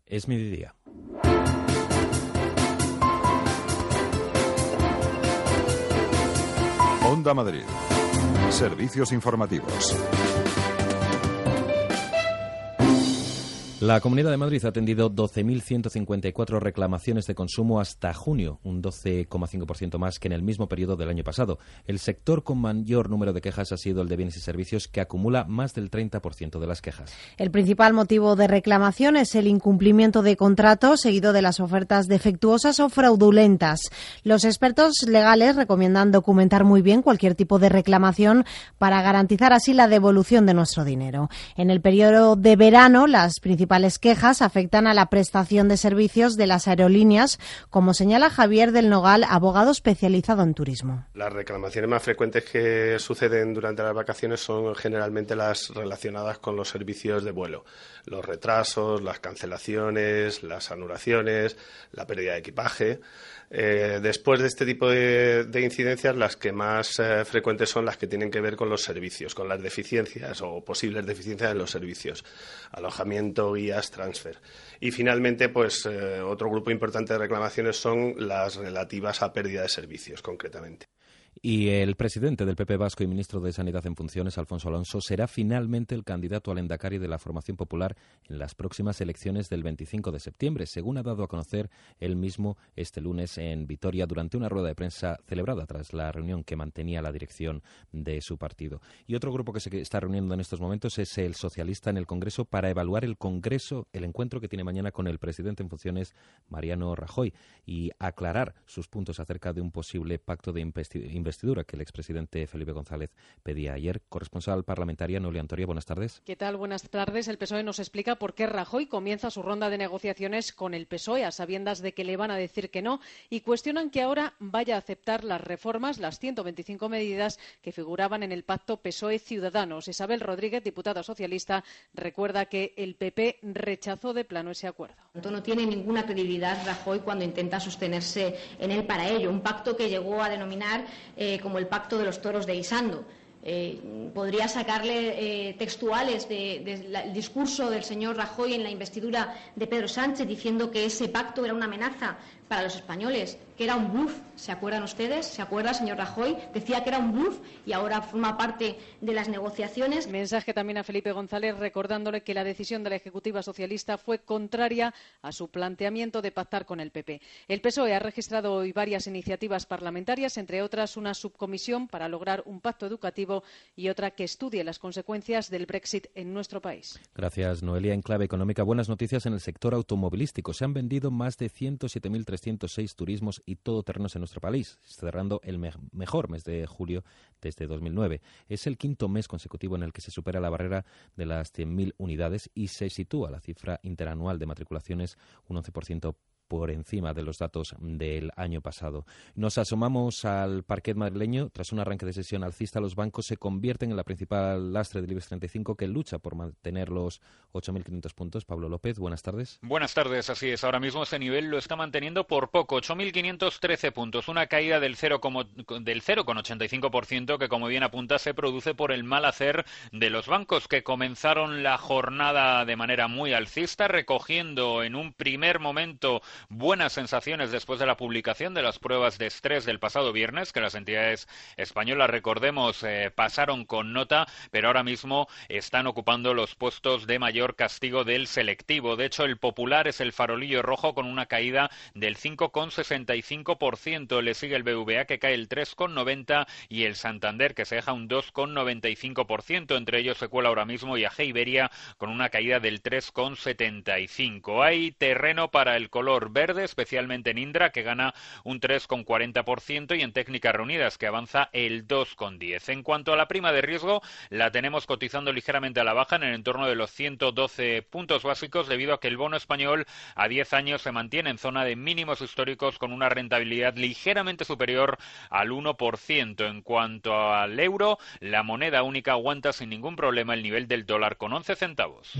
Es mediodía. Onda Madrid. Servicios informativos. La Comunidad de Madrid ha atendido 12.154 reclamaciones de consumo hasta junio, un 12,5% más que en el mismo periodo del año pasado. El sector con mayor número de quejas ha sido el de bienes y servicios, que acumula más del 30% de las quejas. El principal motivo de reclamación es el incumplimiento de contratos, seguido de las ofertas defectuosas o fraudulentas. Los expertos legales recomiendan documentar muy bien cualquier tipo de reclamación para garantizar así la devolución de nuestro dinero. En el periodo de verano, las principales quejas afectan a la prestación de servicios de las aerolíneas, como señala Javier del Nogal, abogado especializado en turismo. Las reclamaciones más frecuentes que suceden durante las vacaciones son generalmente las relacionadas con los servicios de vuelo. Los retrasos, las cancelaciones, las anulaciones, la pérdida de equipaje. Después de este tipo de incidencias, las que más frecuentes son las que tienen que ver con los servicios, con las deficiencias o posibles deficiencias en los servicios, alojamiento, guías, transfer. Y finalmente, pues otro grupo importante de reclamaciones son las relativas a pérdida de servicios, concretamente. Y el presidente del PP vasco y ministro de Sanidad en funciones, Alfonso Alonso, será finalmente el candidato al Endacari de la formación popular en las próximas elecciones del 25 de septiembre, según ha dado a conocer él mismo este lunes en Vitoria durante una rueda de prensa celebrada tras la reunión que mantenía la dirección de su partido. Y otro grupo que se está reuniendo en estos momentos es el socialista en el Congreso para evaluar el encuentro que tiene mañana con el presidente en funciones, Mariano Rajoy, y aclarar sus puntos acerca de un posible pacto de investidura que el expresidente Felipe González pedía ayer. Corresponsal parlamentaria Noelia Antoria, buenas tardes. ¿Qué tal? Buenas tardes. El PSOE nos explica por qué Rajoy comienza su ronda de negociaciones con el PSOE a sabiendas de que le van a decir que no, y cuestionan que ahora vaya a aceptar las reformas, las 125 medidas que figuraban en el pacto PSOE-Ciudadanos. Isabel Rodríguez, diputada socialista, recuerda que el PP rechazó de plano ese acuerdo. No tiene ninguna credibilidad Rajoy cuando intenta sostenerse en él para ello. Un pacto que llegó a denominar como el pacto de los toros de Isando. Podría sacarle textuales del discurso del señor Rajoy en la investidura de Pedro Sánchez diciendo que ese pacto era una amenaza para los españoles, que era un bluff. ¿Se acuerdan ustedes? ¿Se acuerda, señor Rajoy? Decía que era un bluff y ahora forma parte de las negociaciones. Mensaje también a Felipe González recordándole que la decisión de la Ejecutiva Socialista fue contraria a su planteamiento de pactar con el PP. El PSOE ha registrado hoy varias iniciativas parlamentarias, entre otras una subcomisión para lograr un pacto educativo y otra que estudie las consecuencias del Brexit en nuestro país. Gracias, Noelia. En clave económica, buenas noticias en el sector automovilístico. Se han vendido más de 107.306 turismos y todoterrenos en nuestro país, cerrando el mejor mes de julio desde 2009. Es el quinto mes consecutivo en el que se supera la barrera de las 100.000 unidades y se sitúa la cifra interanual de matriculaciones un 11% por encima de los datos del año pasado. Nos asomamos al parquet madrileño. Tras un arranque de sesión alcista, los bancos se convierten en la principal lastre del IBEX 35 que lucha por mantener los 8.500 puntos. Pablo López, buenas tardes. Buenas tardes, así es. Ahora mismo este nivel lo está manteniendo por poco, 8.513 puntos, una caída del 0,85% que, como bien apunta, se produce por el mal hacer de los bancos que comenzaron la jornada de manera muy alcista, recogiendo en un primer momento buenas sensaciones después de la publicación de las pruebas de estrés del pasado viernes, que las entidades españolas, recordemos, pasaron con nota, pero ahora mismo están ocupando los puestos de mayor castigo del selectivo. De hecho, el Popular es el farolillo rojo con una caída del 5,65%. Le sigue el BVA, que cae el 3,90%, y el Santander, que se deja un 2,95%. Entre ellos se cuela ahora mismo IAG Iberia con una caída del 3,75%. Hay terreno para el color verde, especialmente en Indra, que gana un 3,40%, y en Técnicas Reunidas, que avanza el 2,10%. En cuanto a la prima de riesgo, la tenemos cotizando ligeramente a la baja en el entorno de los 112 puntos básicos, debido a que el bono español a 10 años se mantiene en zona de mínimos históricos con una rentabilidad ligeramente superior al 1%. En cuanto al euro, la moneda única aguanta sin ningún problema el nivel del dólar con 11 centavos.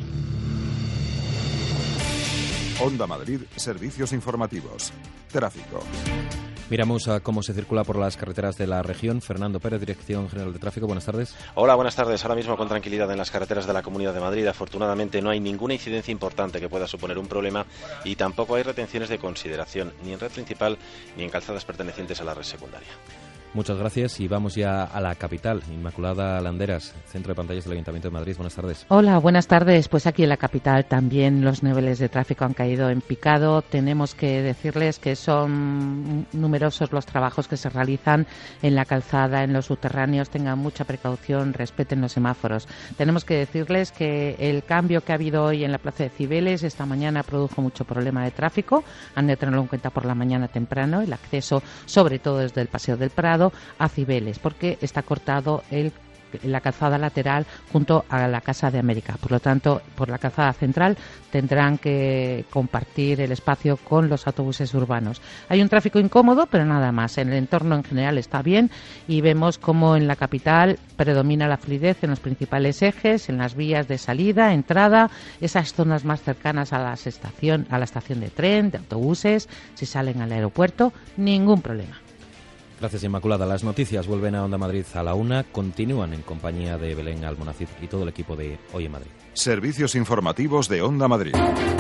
Onda Madrid, servicios informativos. Tráfico. Miramos a cómo se circula por las carreteras de la región. Fernando Pérez, Dirección General de Tráfico, buenas tardes. Hola, buenas tardes. Ahora mismo con tranquilidad en las carreteras de la Comunidad de Madrid. Afortunadamente no hay ninguna incidencia importante que pueda suponer un problema y tampoco hay retenciones de consideración, ni en red principal ni en calzadas pertenecientes a la red secundaria. Muchas gracias y vamos ya a la capital. Inmaculada Landeras, Centro de Pantallas del Ayuntamiento de Madrid. Buenas tardes. Hola, buenas tardes. Pues aquí en la capital también los niveles de tráfico han caído en picado. Tenemos que decirles que son numerosos los trabajos que se realizan en la calzada, en los subterráneos. Tengan mucha precaución, respeten los semáforos. Tenemos que decirles que el cambio que ha habido hoy en la Plaza de Cibeles esta mañana produjo mucho problema de tráfico. Han de tenerlo en cuenta por la mañana temprano. El acceso, sobre todo desde el Paseo del Prado a Cibeles, porque está cortado la calzada lateral junto a la Casa de América. Por lo tanto, por la calzada central tendrán que compartir el espacio con los autobuses urbanos. Hay un tráfico incómodo, pero nada más. En el entorno en general está bien y vemos cómo en la capital predomina la fluidez en los principales ejes, en las vías de salida, entrada, esas zonas más cercanas a la estación de tren, de autobuses, si salen al aeropuerto, ningún problema. Gracias, Inmaculada. Las noticias vuelven a Onda Madrid a la 1. Continúan en compañía de Belén Almonacid y todo el equipo de Hoy en Madrid. Servicios informativos de Onda Madrid.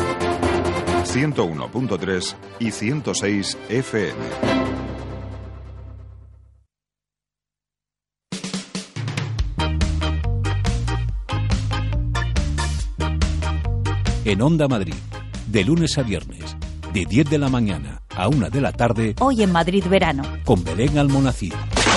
101.3 y 106 FM. En Onda Madrid, de lunes a viernes, de 10 de la mañana a 1 de la tarde. Hoy en Madrid verano. Con Belén Almonacid.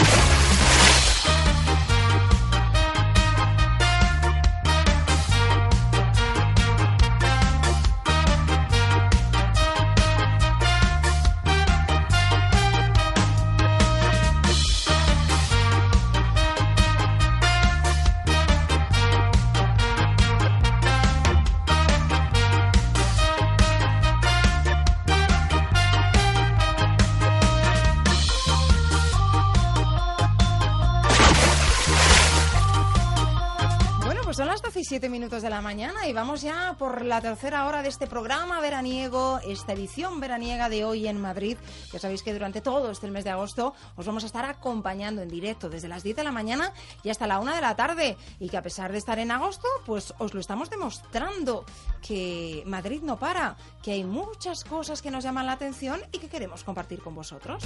Son las 17 minutos de la mañana y vamos ya por la tercera hora de este programa veraniego, esta edición veraniega de Hoy en Madrid. Ya sabéis que durante todo este mes de agosto os vamos a estar acompañando en directo desde las 10 de la mañana y hasta la 1 de la tarde. Y que a pesar de estar en agosto, pues os lo estamos demostrando, que Madrid no para, que hay muchas cosas que nos llaman la atención y que queremos compartir con vosotros.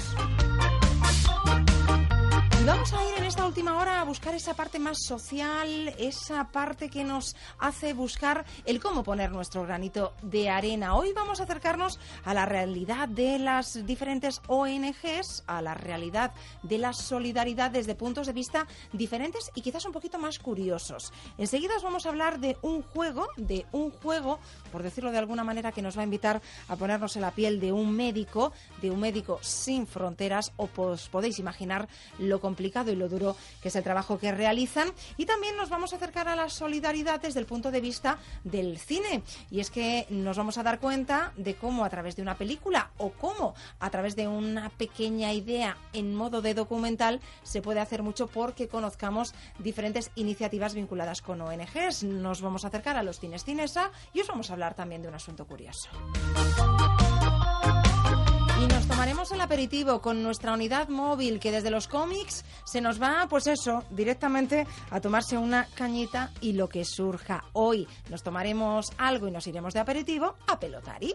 Vamos a ir en esta última hora a buscar esa parte más social, esa parte que nos hace buscar el cómo poner nuestro granito de arena. Hoy vamos a acercarnos a la realidad de las diferentes ONGs, a la realidad de la solidaridad desde puntos de vista diferentes y quizás un poquito más curiosos. Enseguida os vamos a hablar de un juego, por decirlo de alguna manera, que nos va a invitar a ponernos en la piel de un médico sin fronteras. Os podéis imaginar lo complicado y lo duro que es el trabajo que realizan. Y también nos vamos a acercar a la solidaridad desde el punto de vista del cine, y es que nos vamos a dar cuenta de cómo a través de una película o cómo a través de una pequeña idea en modo de documental se puede hacer mucho porque conozcamos diferentes iniciativas vinculadas con ONGs. Nos vamos a acercar a los cines Cinesa y os vamos a hablar también de un asunto curioso. Y nos tomaremos el aperitivo con nuestra unidad móvil, que desde los cómics se nos va, pues eso, directamente a tomarse una cañita y lo que surja. Hoy nos tomaremos algo y nos iremos de aperitivo a Pelotari.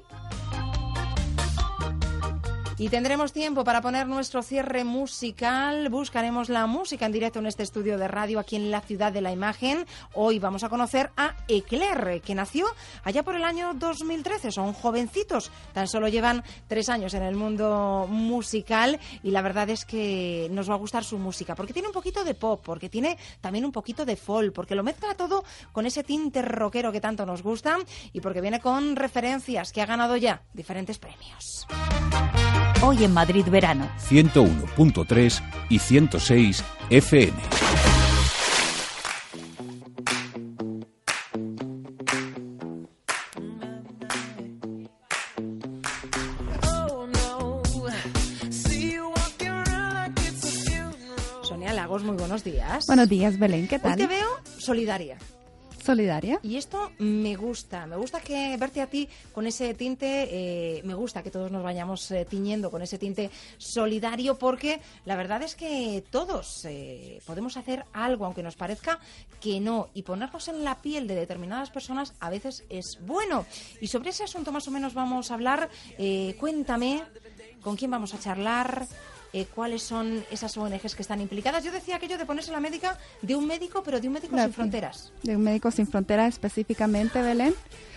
Y tendremos tiempo para poner nuestro cierre musical. Buscaremos la música en directo en este estudio de radio aquí en la Ciudad de la Imagen. Hoy vamos a conocer a Eclair, que nació allá por el año 2013. Son jovencitos, tan solo llevan 3 años en el mundo musical y la verdad es que nos va a gustar su música porque tiene un poquito de pop, porque tiene también un poquito de folk, porque lo mezcla todo con ese tinte rockero que tanto nos gusta y porque viene con referencias, que ha ganado ya diferentes premios. Hoy en Madrid verano. 101.3 y 106 FM. Sonia Lagos, muy buenos días. Buenos días, Belén, ¿qué tal? Hoy te veo solidaria. solidaria. Y esto me gusta que verte a ti con ese tinte, me gusta que todos nos vayamos tiñendo con ese tinte solidario, porque la verdad es que todos podemos hacer algo, aunque nos parezca que no, y ponernos en la piel de determinadas personas a veces es bueno. Y sobre ese asunto más o menos vamos a hablar. Cuéntame, ¿con quién vamos a charlar? ¿Cuáles son esas ONGs que están implicadas? Yo decía aquello de ponerse la médica de un médico, pero de un médico sin fronteras. De un médico sin fronteras específicamente, Belén.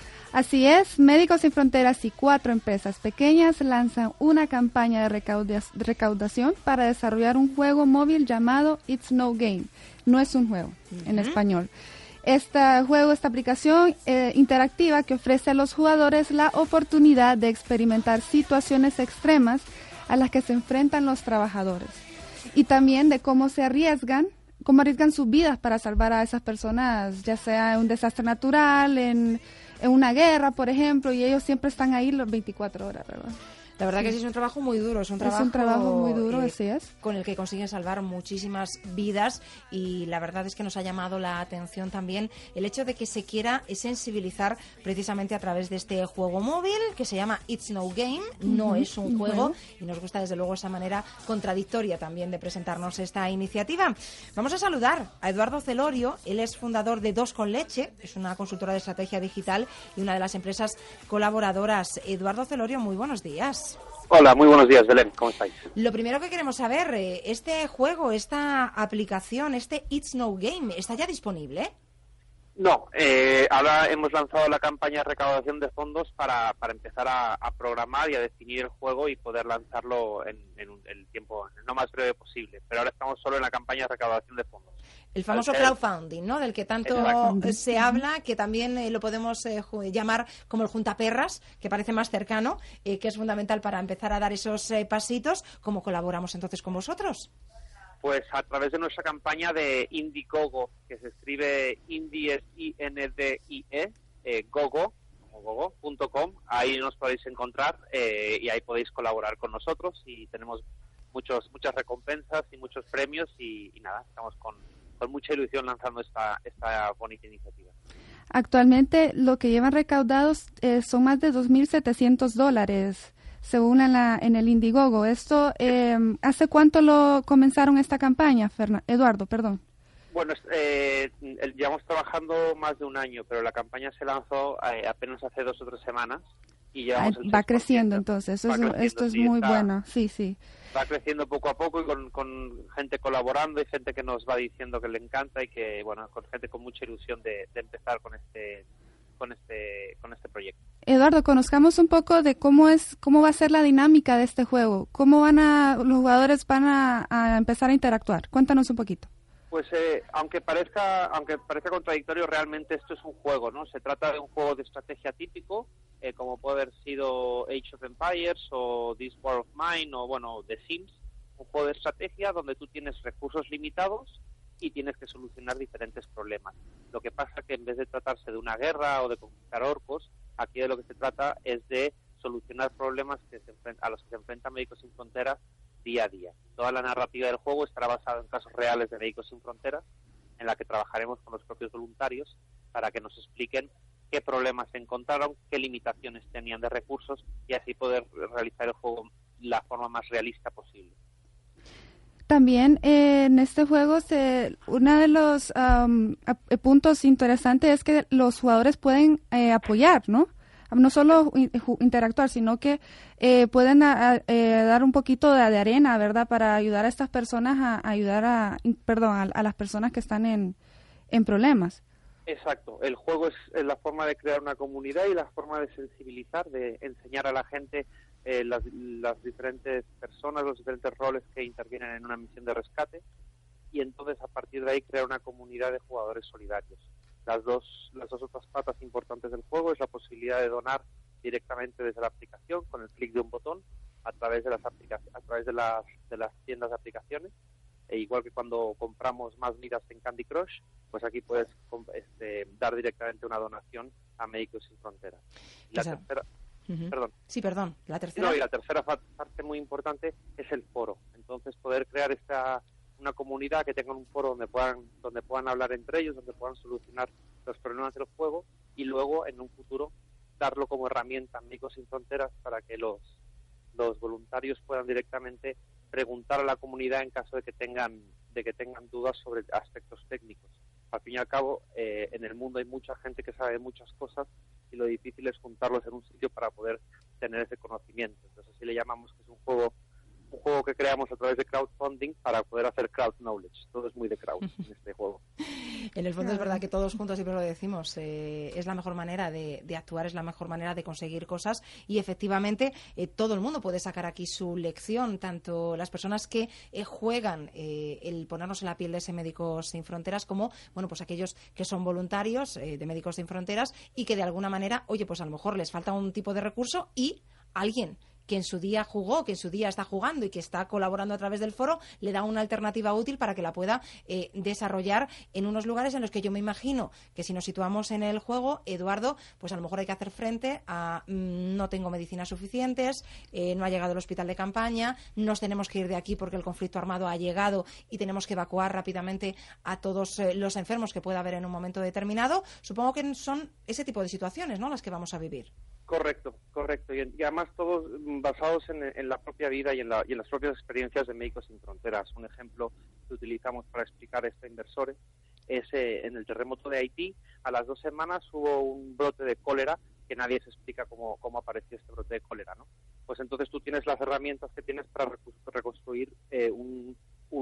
Así es, Médicos Sin Fronteras y 4 empresas pequeñas lanzan una campaña de recaudación para desarrollar un juego móvil llamado It's No Game. No es un juego, en español. Esta aplicación interactiva que ofrece a los jugadores la oportunidad de experimentar situaciones extremas a las que se enfrentan los trabajadores, y también de cómo arriesgan sus vidas para salvar a esas personas, ya sea en un desastre natural, en una guerra, por ejemplo, y ellos siempre están ahí las 24 horas, ¿verdad? La verdad que sí, es un trabajo muy duro, es un trabajo muy duro, así es. Con el que consiguen salvar muchísimas vidas, y la verdad es que nos ha llamado la atención también el hecho de que se quiera sensibilizar precisamente a través de este juego móvil que se llama It's No Game, no es un juego, y nos gusta desde luego esa manera contradictoria también de presentarnos esta iniciativa. Vamos a saludar a Eduardo Celorio, él es fundador de Dos con Leche, es una consultora de estrategia digital y una de las empresas colaboradoras. Eduardo Celorio, muy buenos días. Hola, muy buenos días, Belén, ¿cómo estáis? Lo primero que queremos saber, este juego, esta aplicación, este It's No Game, ¿está ya disponible? No, ahora hemos lanzado la campaña de recaudación de fondos para empezar a programar y a definir el juego y poder lanzarlo en el tiempo no más breve posible. Pero ahora estamos solo en la campaña de recaudación de fondos. El famoso crowdfunding, ¿no? Del que tanto se habla, que también lo podemos llamar como el juntaperras, que parece más cercano, que es fundamental para empezar a dar esos pasitos. ¿Cómo colaboramos entonces con vosotros? Pues a través de nuestra campaña de Indiegogo, que se escribe Indie, I-N-D-I-E, gogo.com, ahí nos podéis encontrar y ahí podéis colaborar con nosotros, y tenemos muchas recompensas y muchos premios, y nada, estamos con mucha ilusión lanzando esta bonita iniciativa. Actualmente lo que llevan recaudados son más de $2,700, según en el Indiegogo. Esto, ¿hace cuánto lo comenzaron esta campaña, Eduardo? Perdón. Bueno, llevamos trabajando más de un año, pero la campaña se lanzó apenas hace 2 o 3 semanas. Y va creciendo, entonces. Esto es muy bueno. Sí. Va creciendo poco a poco, y con gente colaborando y gente que nos va diciendo que le encanta, y que, bueno, con gente con mucha ilusión de empezar con este proyecto. Eduardo, conozcamos un poco de cómo va a ser la dinámica de este juego. ¿Cómo los jugadores van a empezar a interactuar? Cuéntanos un poquito. Pues aunque parezca contradictorio, realmente esto es un juego, ¿no? Se trata de un juego de estrategia típico, como puede haber sido Age of Empires o This War of Mine o, bueno, The Sims. Un juego de estrategia donde tú tienes recursos limitados y tienes que solucionar diferentes problemas. Lo que pasa que en vez de tratarse de una guerra o de conquistar orcos, aquí de lo que se trata es de solucionar problemas a los que se enfrentan Médicos Sin Fronteras día a día. Toda la narrativa del juego estará basada en casos reales de Médicos Sin Fronteras, en la que trabajaremos con los propios voluntarios para que nos expliquen qué problemas se encontraron, qué limitaciones tenían de recursos, y así poder realizar el juego de la forma más realista posible. También en este juego uno de los puntos interesantes es que los jugadores pueden apoyar, ¿no? No solo interactuar, sino que pueden dar un poquito de arena, ¿verdad? Para ayudar a estas personas a las personas que están en problemas. Exacto. El juego es la forma de crear una comunidad y la forma de sensibilizar, de enseñar a la gente las diferentes personas, los diferentes roles que intervienen en una misión de rescate, y entonces a partir de ahí crear una comunidad de jugadores solidarios. Las dos otras patas importantes del juego es la posibilidad de donar directamente desde la aplicación con el clic de un botón a través de las tiendas de aplicaciones, e igual que cuando compramos más vidas en Candy Crush, pues aquí puedes dar directamente una donación a Médicos Sin Fronteras. La tercera parte muy importante es el foro. Entonces, poder crear una comunidad que tenga un foro donde puedan hablar entre ellos, donde puedan solucionar los problemas del juego y luego en un futuro darlo como herramienta a Médicos Sin Fronteras para que los voluntarios puedan directamente preguntar a la comunidad en caso de que tengan dudas sobre aspectos técnicos. Al fin y al cabo, en el mundo hay mucha gente que sabe muchas cosas y lo difícil es juntarlos en un sitio para poder tener ese conocimiento. Entonces así le llamamos que es un juego que creamos a través de crowdfunding para poder hacer crowd knowledge. Todo es muy de crowd en este juego. En el fondo es verdad que todos juntos siempre lo decimos, es la mejor manera de actuar, es la mejor manera de conseguir cosas y efectivamente todo el mundo puede sacar aquí su lección, tanto las personas que juegan el ponernos en la piel de ese Médicos Sin Fronteras como, bueno, pues aquellos que son voluntarios de Médicos Sin Fronteras y que de alguna manera, oye, pues a lo mejor les falta un tipo de recurso y alguien que en su día jugó, que en su día está jugando y que está colaborando a través del foro, le da una alternativa útil para que la pueda desarrollar en unos lugares en los que yo me imagino que si nos situamos en el juego, Eduardo, pues a lo mejor hay que hacer frente a no tengo medicinas suficientes, no ha llegado el hospital de campaña, nos tenemos que ir de aquí porque el conflicto armado ha llegado y tenemos que evacuar rápidamente a todos los enfermos que pueda haber en un momento determinado. Supongo que son ese tipo de situaciones, ¿no?, las que vamos a vivir. Correcto. Y además todos basados en la propia vida y en las propias experiencias de Médicos Sin Fronteras. Un ejemplo que utilizamos para explicar esto a inversores es en el terremoto de Haití. A las 2 semanas hubo un brote de cólera que nadie se explica cómo apareció este brote de cólera, ¿no? Pues entonces tú tienes las herramientas que tienes para reconstruir un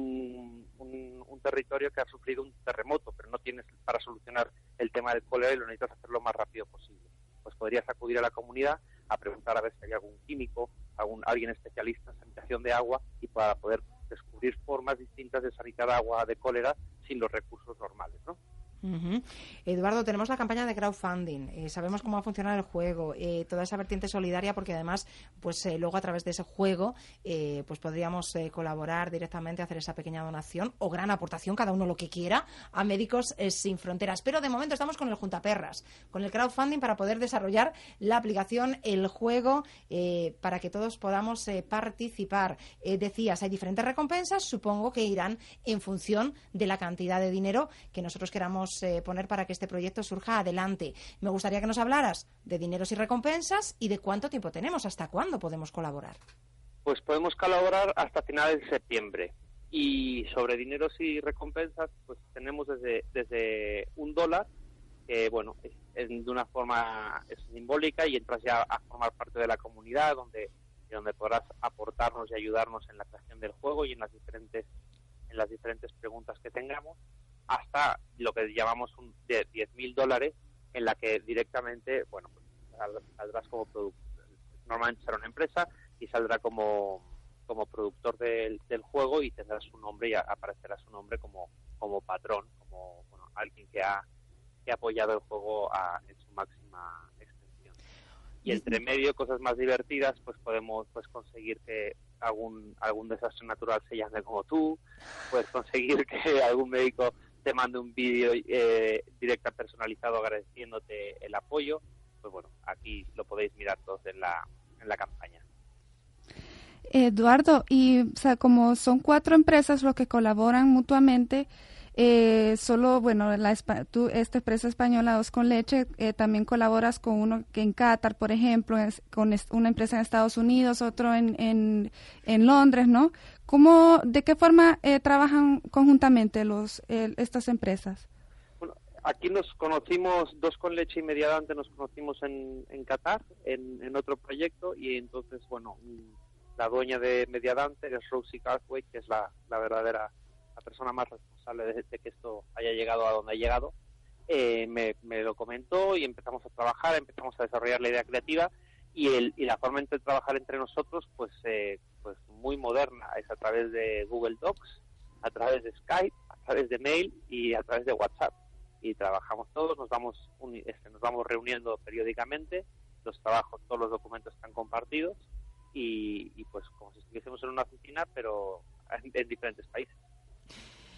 territorio que ha sufrido un terremoto, pero no tienes para solucionar el tema del cólera y lo necesitas hacer lo más rápido posible. Pues podrías acudir a la comunidad a preguntar a ver si hay algún químico, alguien especialista en sanitación de agua y para poder descubrir formas distintas de sanitar agua de cólera sin los recursos normales, ¿no? Uh-huh. Eduardo, tenemos la campaña de crowdfunding, sabemos cómo va a funcionar el juego, toda esa vertiente solidaria, porque además pues luego a través de ese juego pues podríamos colaborar directamente, hacer esa pequeña donación o gran aportación, cada uno lo que quiera, a Médicos Sin Fronteras. Pero de momento estamos con el juntaperras, con el crowdfunding para poder desarrollar la aplicación, el juego, para que todos podamos participar. Decías, hay diferentes recompensas, supongo que irán en función de la cantidad de dinero que nosotros queramos poner para que este proyecto surja adelante. Me gustaría que nos hablaras de dineros y recompensas y de cuánto tiempo tenemos, hasta cuándo podemos colaborar. Pues podemos colaborar hasta finales de septiembre. Y sobre dineros y recompensas, pues tenemos desde $1, que bueno, es de una forma simbólica y entras ya a formar parte de la comunidad donde podrás aportarnos y ayudarnos en la creación del juego y en las diferentes preguntas que tengamos, hasta lo que llamamos de $10,000, en la que directamente, bueno, pues saldrás como productor. Normalmente será una empresa y saldrá como productor del juego y tendrá su nombre y aparecerá su nombre como patrón, como alguien que ha apoyado el juego en su máxima extensión. Y entre medio, cosas más divertidas, pues podemos conseguir que algún desastre natural se llame como tú, puedes conseguir que algún médico te mande un vídeo directa personalizado agradeciéndote el apoyo. Pues bueno, aquí lo podéis mirar todos en la campaña. Eduardo, y o sea, como son 4 empresas los que colaboran mutuamente, solo, bueno, esta empresa española Dos con Leche, también colaboras con uno que en Qatar, por ejemplo, con una empresa en Estados Unidos, otro en Londres, ¿no? ¿De qué forma trabajan conjuntamente estas empresas? Bueno, aquí nos conocimos, Dos con Leche y Mediadante nos conocimos en Qatar, en otro proyecto, y entonces, bueno, la dueña de Mediadante es Rosie Carthwaite, que es la verdadera la persona más responsable de que esto haya llegado a donde ha llegado. Me lo comentó y empezamos a trabajar, empezamos a desarrollar la idea creativa y la forma de trabajar entre nosotros pues muy moderna, es a través de Google Docs, a través de Skype, a través de mail y a través de WhatsApp, y trabajamos todos, nos vamos reuniendo periódicamente, los trabajos, todos los documentos están compartidos y pues como si estuviésemos en una oficina pero en diferentes países.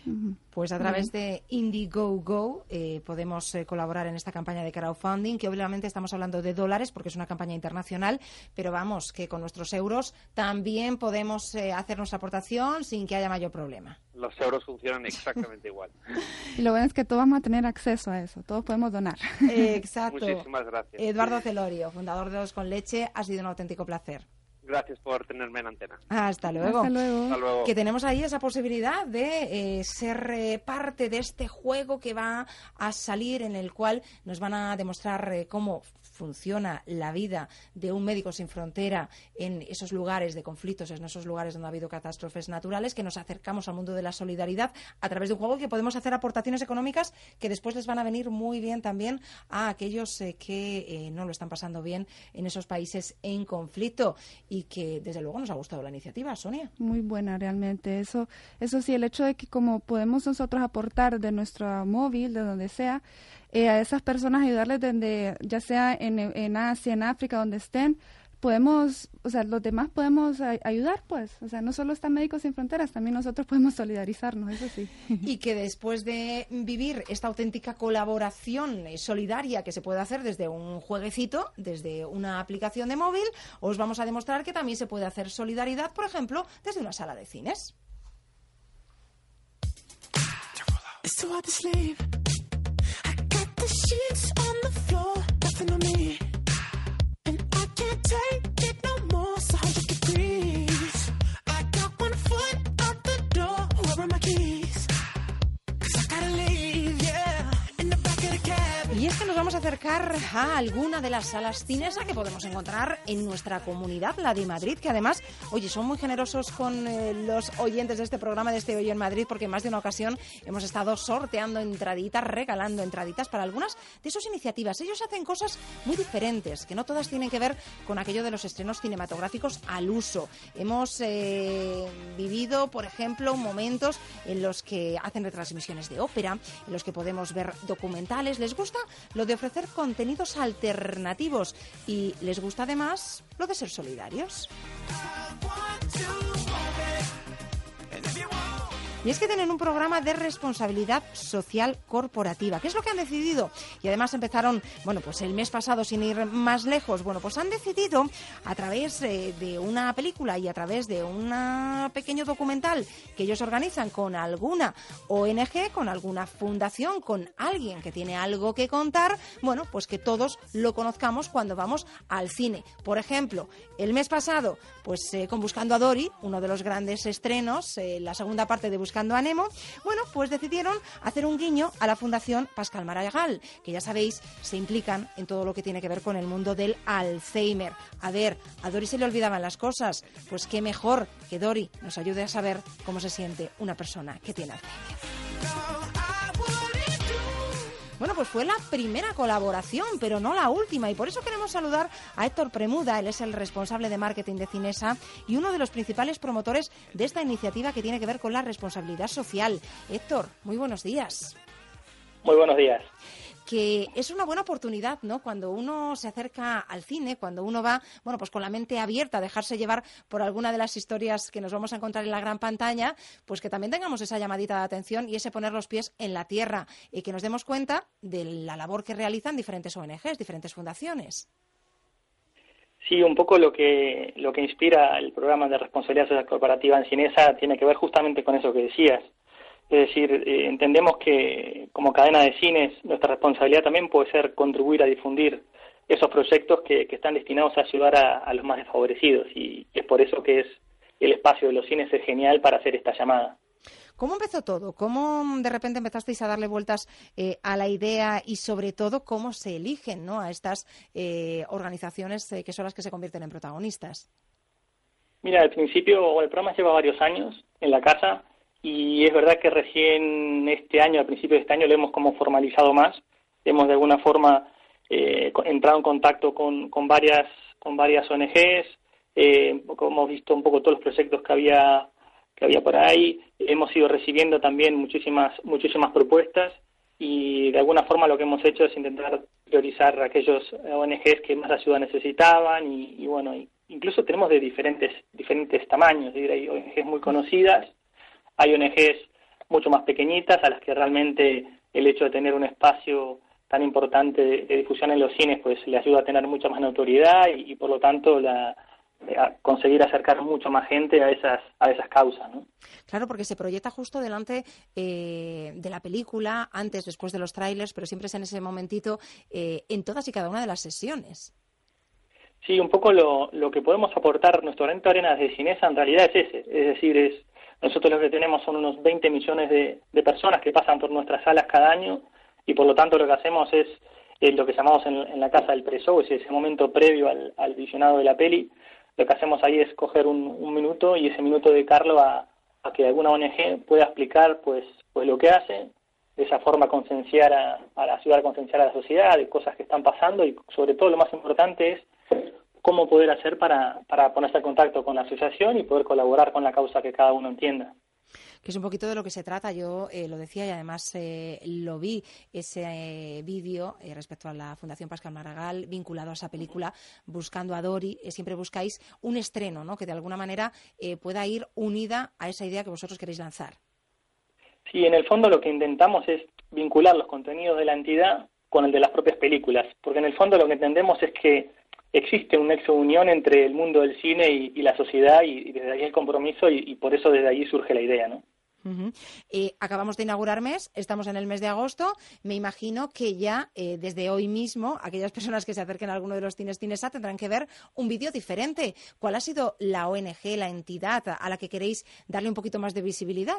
Pues a través de Indiegogo podemos colaborar en esta campaña de crowdfunding, que obviamente estamos hablando de dólares porque es una campaña internacional, pero vamos, que con nuestros euros también podemos hacer nuestra aportación sin que haya mayor problema. Los euros funcionan exactamente igual. Y lo bueno es que todos vamos a tener acceso a eso, todos podemos donar. Exacto. Muchísimas gracias. Eduardo Celorio, fundador de Dos con Leche, ha sido un auténtico placer. Gracias por tenerme en antena. Hasta luego. Hasta luego. Hasta luego. Que tenemos ahí esa posibilidad de ser parte de este juego que va a salir, en el cual nos van a demostrar cómo funciona la vida de un médico sin frontera en esos lugares de conflictos, en esos lugares donde ha habido catástrofes naturales, que nos acercamos al mundo de la solidaridad a través de un juego que podemos hacer aportaciones económicas que después les van a venir muy bien también a aquellos que no lo están pasando bien en esos países en conflicto, y que desde luego nos ha gustado la iniciativa, Sonia. Muy buena realmente, eso sí, el hecho de que como podemos nosotros aportar de nuestro móvil, de donde sea, a esas personas, ayudarles desde, ya sea en Asia, en África, donde estén, podemos, o sea, los demás podemos ayudar, pues, o sea, no solo están Médicos Sin Fronteras, también nosotros podemos solidarizarnos, eso sí. Y que después de vivir esta auténtica colaboración solidaria que se puede hacer desde un jueguecito, desde una aplicación de móvil, os vamos a demostrar que también se puede hacer solidaridad, por ejemplo, desde una sala de cines. The sheets on the floor, nothing on me, and I can't take it no more. So 100 degrees, I got 1 foot out the door. Where are my keys? 'Cause I gotta leave, yeah, in the back of the cab. Y es que nos vamos a acercar a alguna de las salas cinesa que podemos encontrar en nuestra comunidad, la de Madrid, que además, oye, son muy generosos con los oyentes de este programa, de este Hoy en Madrid, porque en más de una ocasión hemos estado sorteando entraditas, regalando entraditas para algunas de sus iniciativas. Ellos hacen cosas muy diferentes, que no todas tienen que ver con aquello de los estrenos cinematográficos al uso. Hemos vivido, por ejemplo, momentos en los que hacen retransmisiones de ópera, en los que podemos ver documentales. Les gusta lo de ofrecer contenidos alternativos y les gusta además lo de ser solidarios. Y es que tienen un programa de responsabilidad social corporativa. ¿Qué es lo que han decidido? Y además empezaron, bueno, pues el mes pasado, sin ir más lejos. Bueno, pues han decidido, a través de una película y a través de un pequeño documental que ellos organizan con alguna ONG, con alguna fundación, con alguien que tiene algo que contar, bueno, pues que todos lo conozcamos cuando vamos al cine. Por ejemplo, el mes pasado, pues con Buscando a Dory, uno de los grandes estrenos, la segunda parte de Buscando a Nemo, bueno, pues decidieron hacer un guiño a la Fundación Pascal Maragall, que ya sabéis, se implican en todo lo que tiene que ver con el mundo del Alzheimer. A ver, a Dory se le olvidaban las cosas, pues qué mejor que Dory nos ayude a saber cómo se siente una persona que tiene Alzheimer. Bueno, pues fue la primera colaboración, pero no la última, y por eso queremos saludar a Héctor Premuda. Él es el responsable de marketing de Cinesa y uno de los principales promotores de esta iniciativa que tiene que ver con la responsabilidad social. Héctor, muy buenos días. Muy buenos días. Que es una buena oportunidad, ¿no? Cuando uno se acerca al cine, cuando uno va, bueno, pues con la mente abierta, a dejarse llevar por alguna de las historias que nos vamos a encontrar en la gran pantalla, pues que también tengamos esa llamadita de atención y ese poner los pies en la tierra y que nos demos cuenta de la labor que realizan diferentes ONGs, diferentes fundaciones. Sí, un poco lo que inspira el programa de responsabilidad social corporativa en Cinesa tiene que ver justamente con eso que decías. Es decir, entendemos que como cadena de cines nuestra responsabilidad también puede ser contribuir a difundir esos proyectos que están destinados a ayudar a los más desfavorecidos, y es por eso que es el espacio de los cines es genial para hacer esta llamada. ¿Cómo empezó todo? ¿Cómo de repente empezasteis a darle vueltas a la idea y sobre todo cómo se eligen, ¿no?, a estas organizaciones que son las que se convierten en protagonistas? Mira, al principio el programa lleva varios años en la casa. Y es verdad que recién este año, a principios de este año, lo hemos como formalizado más. Hemos de alguna forma entrado en contacto con varias ONGs, hemos visto un poco todos los proyectos que había por ahí. Hemos ido recibiendo también muchísimas propuestas y de alguna forma lo que hemos hecho es intentar priorizar a aquellos ONGs que más ayuda necesitaban y bueno, incluso tenemos de diferentes tamaños. Es decir, hay ONGs muy conocidas. Hay ONGs mucho más pequeñitas, a las que realmente el hecho de tener un espacio tan importante de difusión en los cines pues le ayuda a tener mucha más notoriedad y por lo tanto a conseguir acercar mucho más gente a esas causas, ¿no? Claro, porque se proyecta justo delante de la película, antes, después de los trailers, pero siempre es en ese momentito en todas y cada una de las sesiones. Sí, un poco lo que podemos aportar nuestro granito de arena de Cinesa en realidad es ese, es decir, nosotros lo que tenemos son unos 20 millones de personas que pasan por nuestras salas cada año y por lo tanto lo que hacemos es lo que llamamos en la casa del pre-show, es ese momento previo al visionado de la peli. Lo que hacemos ahí es coger un minuto y ese minuto dedicarlo a que alguna ONG pueda explicar pues lo que hace, de esa forma concienciar a la ciudad, concienciar a la sociedad de cosas que están pasando y sobre todo lo más importante es cómo poder hacer para ponerse en contacto con la asociación y poder colaborar con la causa que cada uno entienda. Que es un poquito de lo que se trata. Yo lo decía y además lo vi, ese vídeo respecto a la Fundación Pascal Maragall vinculado a esa película Buscando a Dory. Siempre buscáis un estreno, ¿no?, que de alguna manera pueda ir unida a esa idea que vosotros queréis lanzar. Sí, en el fondo lo que intentamos es vincular los contenidos de la entidad con el de las propias películas, porque en el fondo lo que entendemos es que existe un nexo de unión entre el mundo del cine y la sociedad y desde ahí el compromiso y por eso desde ahí surge la idea, ¿no? Uh-huh. Acabamos de inaugurar mes, estamos en el mes de agosto. Me imagino que ya desde hoy mismo aquellas personas que se acerquen a alguno de los cines Cinesa tendrán que ver un vídeo diferente. ¿Cuál ha sido la ONG, la entidad a la que queréis darle un poquito más de visibilidad?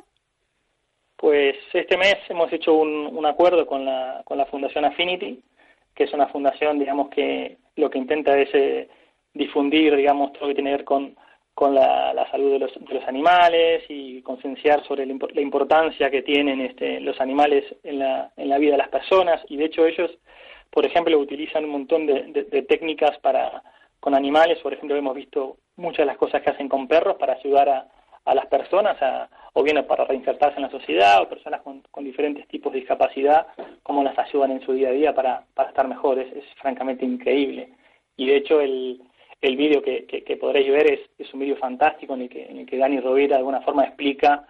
Pues este mes hemos hecho un acuerdo con la Fundación Affinity, que es una fundación, digamos, que lo que intenta es difundir, digamos, todo lo que tiene que ver con la salud de los animales y concienciar sobre la importancia que tienen los animales en la vida de las personas. Y de hecho ellos, por ejemplo, utilizan un montón de técnicas con animales. Por ejemplo, hemos visto muchas de las cosas que hacen con perros para ayudar a las personas, o bien para reinsertarse en la sociedad, o personas con diferentes tipos de discapacidad, cómo las ayudan en su día a día para estar mejor. Es francamente increíble. Y de hecho el vídeo que podréis ver es un vídeo fantástico en el que Dani Rovira de alguna forma explica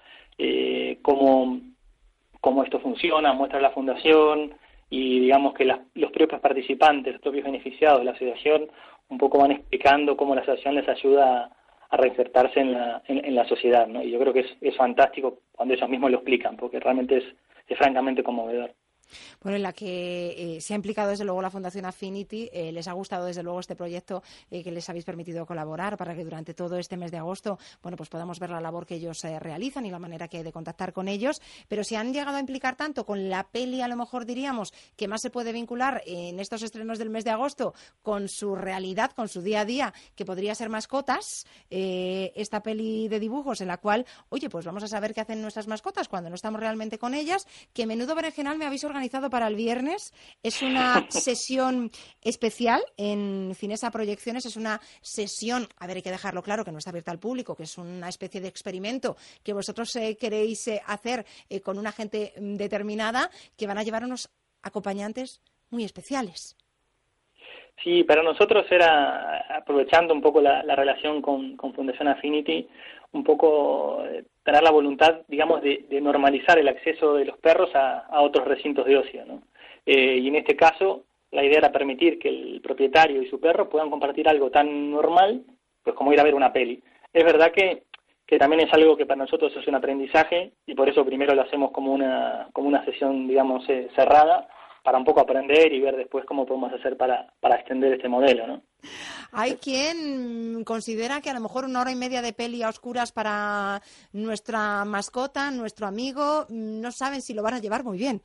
cómo esto funciona, muestra la fundación y digamos que los propios participantes, los propios beneficiados de la asociación un poco van explicando cómo la asociación les ayuda a reinsertarse en la sociedad, ¿no? Y yo creo que es fantástico cuando ellos mismos lo explican, porque realmente es francamente conmovedor. Bueno, en la que se ha implicado desde luego la Fundación Affinity, les ha gustado desde luego este proyecto que les habéis permitido colaborar para que durante todo este mes de agosto, bueno, pues podamos ver la labor que ellos realizan y la manera que hay de contactar con ellos, pero se han llegado a implicar tanto con la peli, a lo mejor diríamos, que más se puede vincular en estos estrenos del mes de agosto con su realidad, con su día a día, que podría ser Mascotas, esta peli de dibujos en la cual, oye, pues vamos a saber qué hacen nuestras mascotas cuando no estamos realmente con ellas, que menudo berenjenal me habéis organizado para el viernes. Es una sesión especial en Cinesa Proyecciones, es una sesión, a ver, hay que dejarlo claro, que no está abierta al público, que es una especie de experimento que vosotros queréis hacer con una gente determinada, que van a llevar unos acompañantes muy especiales. Sí, para nosotros era, aprovechando un poco la relación con Fundación Affinity, un poco tener la voluntad, digamos, de normalizar el acceso de los perros a otros recintos de ocio, ¿no? Y en este caso, la idea era permitir que el propietario y su perro puedan compartir algo tan normal, pues como ir a ver una peli. Es verdad que también es algo que para nosotros es un aprendizaje, y por eso primero lo hacemos como una sesión, digamos, cerrada, para un poco aprender y ver después cómo podemos hacer para extender este modelo, ¿no? Hay quien considera que a lo mejor 1 hora y media de peli a oscuras para nuestra mascota, nuestro amigo, no saben si lo van a llevar muy bien.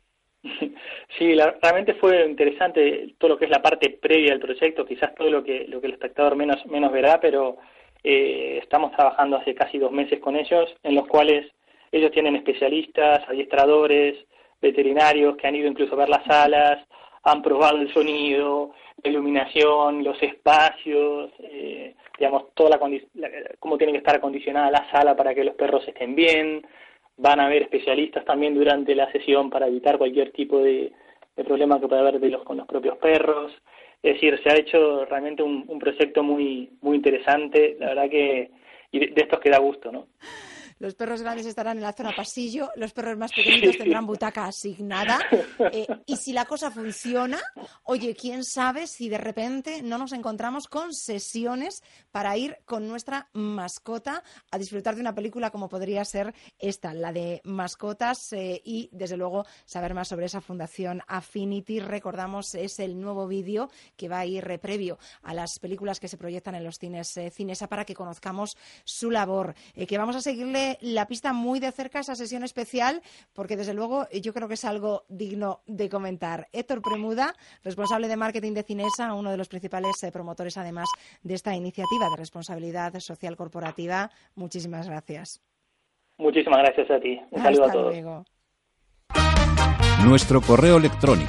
Sí, realmente fue interesante todo lo que es la parte previa del proyecto, quizás todo lo que el espectador menos verá, pero estamos trabajando hace casi 2 meses con ellos, en los cuales ellos tienen especialistas, adiestradores, veterinarios que han ido incluso a ver las salas, han probado el sonido, la iluminación, los espacios, digamos, cómo tiene que estar acondicionada la sala para que los perros estén bien. Van a haber especialistas también durante la sesión para evitar cualquier tipo de problema que pueda haber con los propios perros. Es decir, se ha hecho realmente un proyecto muy, muy interesante, la verdad que, y de estos que da gusto, ¿no? los perros grandes estarán en la zona pasillo, los perros más pequeñitos tendrán butaca asignada. Y si la cosa funciona, oye, quién sabe si de repente no nos encontramos con sesiones para ir con nuestra mascota a disfrutar de una película como podría ser esta, la de mascotas, y desde luego saber más sobre esa fundación Affinity. Recordamos, es el nuevo vídeo que va a ir previo a las películas que se proyectan en los cines Cinesa para que conozcamos su labor, que vamos a seguirle la pista muy de cerca, esa sesión especial, porque desde luego yo creo que es algo digno de comentar. Héctor Premuda, responsable de marketing de Cinesa, uno de los principales promotores además de esta iniciativa de responsabilidad social corporativa, muchísimas gracias. Muchísimas gracias a ti. Un saludo a todos. Luego. Nuestro correo electrónico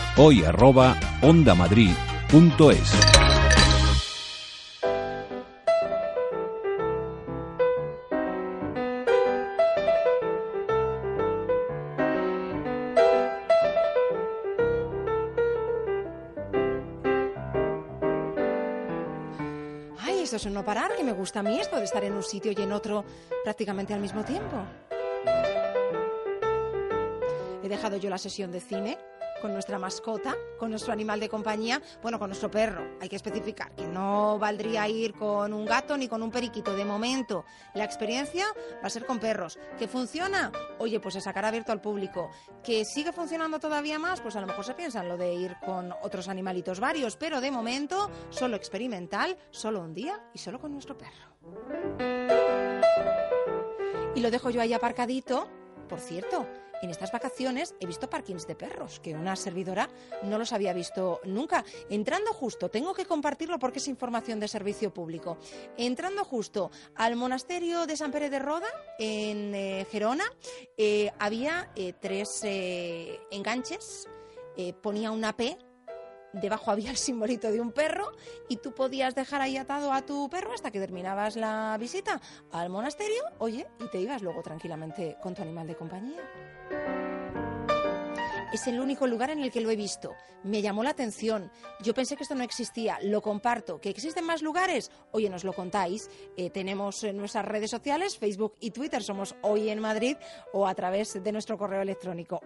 hoy@ondamadrid.es. Ay, esto es un no parar, que me gusta a mí esto de estar en un sitio y en otro prácticamente al mismo tiempo. He dejado yo la sesión de cine con nuestra mascota, con nuestro animal de compañía, bueno, con nuestro perro. Hay que especificar que no valdría ir con un gato ni con un periquito. De momento, la experiencia va a ser con perros. ¿Que funciona? Oye, pues se sacará abierto al público. ¿Que sigue funcionando todavía más? Pues a lo mejor se piensa en lo de ir con otros animalitos varios, pero de momento, solo experimental, solo un día y solo con nuestro perro. Y lo dejo yo ahí aparcadito. Por cierto, en estas vacaciones he visto parkings de perros, que una servidora no los había visto nunca. Entrando justo, tengo que compartirlo porque es información de servicio público. Entrando justo al monasterio de San Pere de Roda, en Gerona, había 3 enganches, ponía una P, debajo había el simbolito de un perro y tú podías dejar ahí atado a tu perro hasta que terminabas la visita al monasterio, oye, y te ibas luego tranquilamente con tu animal de compañía. Es el único lugar en el que lo he visto. Me llamó la atención. Yo pensé que esto no existía. Lo comparto. ¿Que existen más lugares? Oye, nos lo contáis. Tenemos en nuestras redes sociales, Facebook y Twitter, somos Hoy en Madrid, o a través de nuestro correo electrónico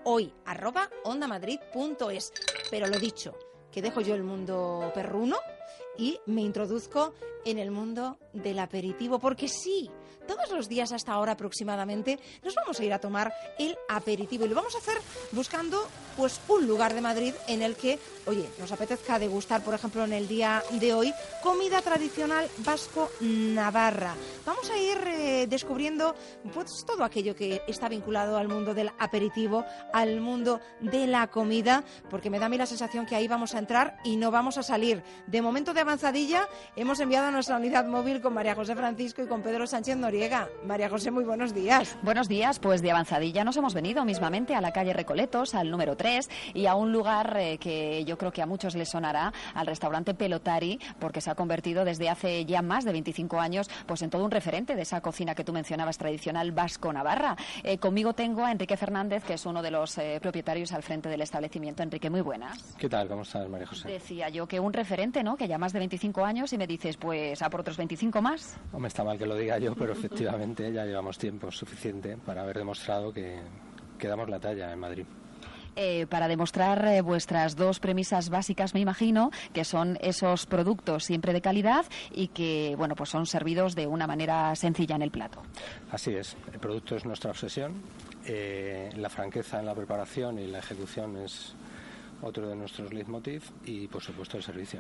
hoy@ondamadrid.es. Pero lo dicho, que dejo yo el mundo perruno y me introduzco en el mundo del aperitivo, porque sí, todos los días hasta ahora aproximadamente nos vamos a ir a tomar el aperitivo y lo vamos a hacer buscando pues un lugar de Madrid en el que, oye, nos apetezca degustar, por ejemplo, en el día de hoy, comida tradicional vasco-navarra. Vamos a ir descubriendo pues todo aquello que está vinculado al mundo del aperitivo, al mundo de la comida, porque me da a mí la sensación que ahí vamos a entrar y no vamos a salir. De momento de avanzadilla hemos enviado a nuestra unidad móvil con María José Francisco y con Pedro Sánchez Noriega. María José, muy buenos días. Buenos días, pues de avanzadilla nos hemos venido mismamente a la calle Recoletos, al número 3, y a un lugar que yo creo que a muchos les sonará, al restaurante Pelotari, porque se ha convertido desde hace ya más de 25 años pues en todo un referente de esa cocina que tú mencionabas tradicional vasco-navarra. Conmigo tengo a Enrique Fernández, que es uno de los propietarios al frente del establecimiento. Enrique, muy buenas. ¿Qué tal? ¿Cómo estás, María José? Decía yo que un referente, ¿no? Que ya más de 25 años y me dices, pues a por otros 25 más. No me está mal que lo diga yo, pero efectivamente ya llevamos tiempo suficiente para haber demostrado que damos la talla en Madrid. Para demostrar vuestras dos premisas básicas, me imagino, que son esos productos siempre de calidad y que, bueno, pues son servidos de una manera sencilla en el plato. Así es, el producto es nuestra obsesión, la franqueza en la preparación y la ejecución es otro de nuestros leitmotiv y, por supuesto, el servicio.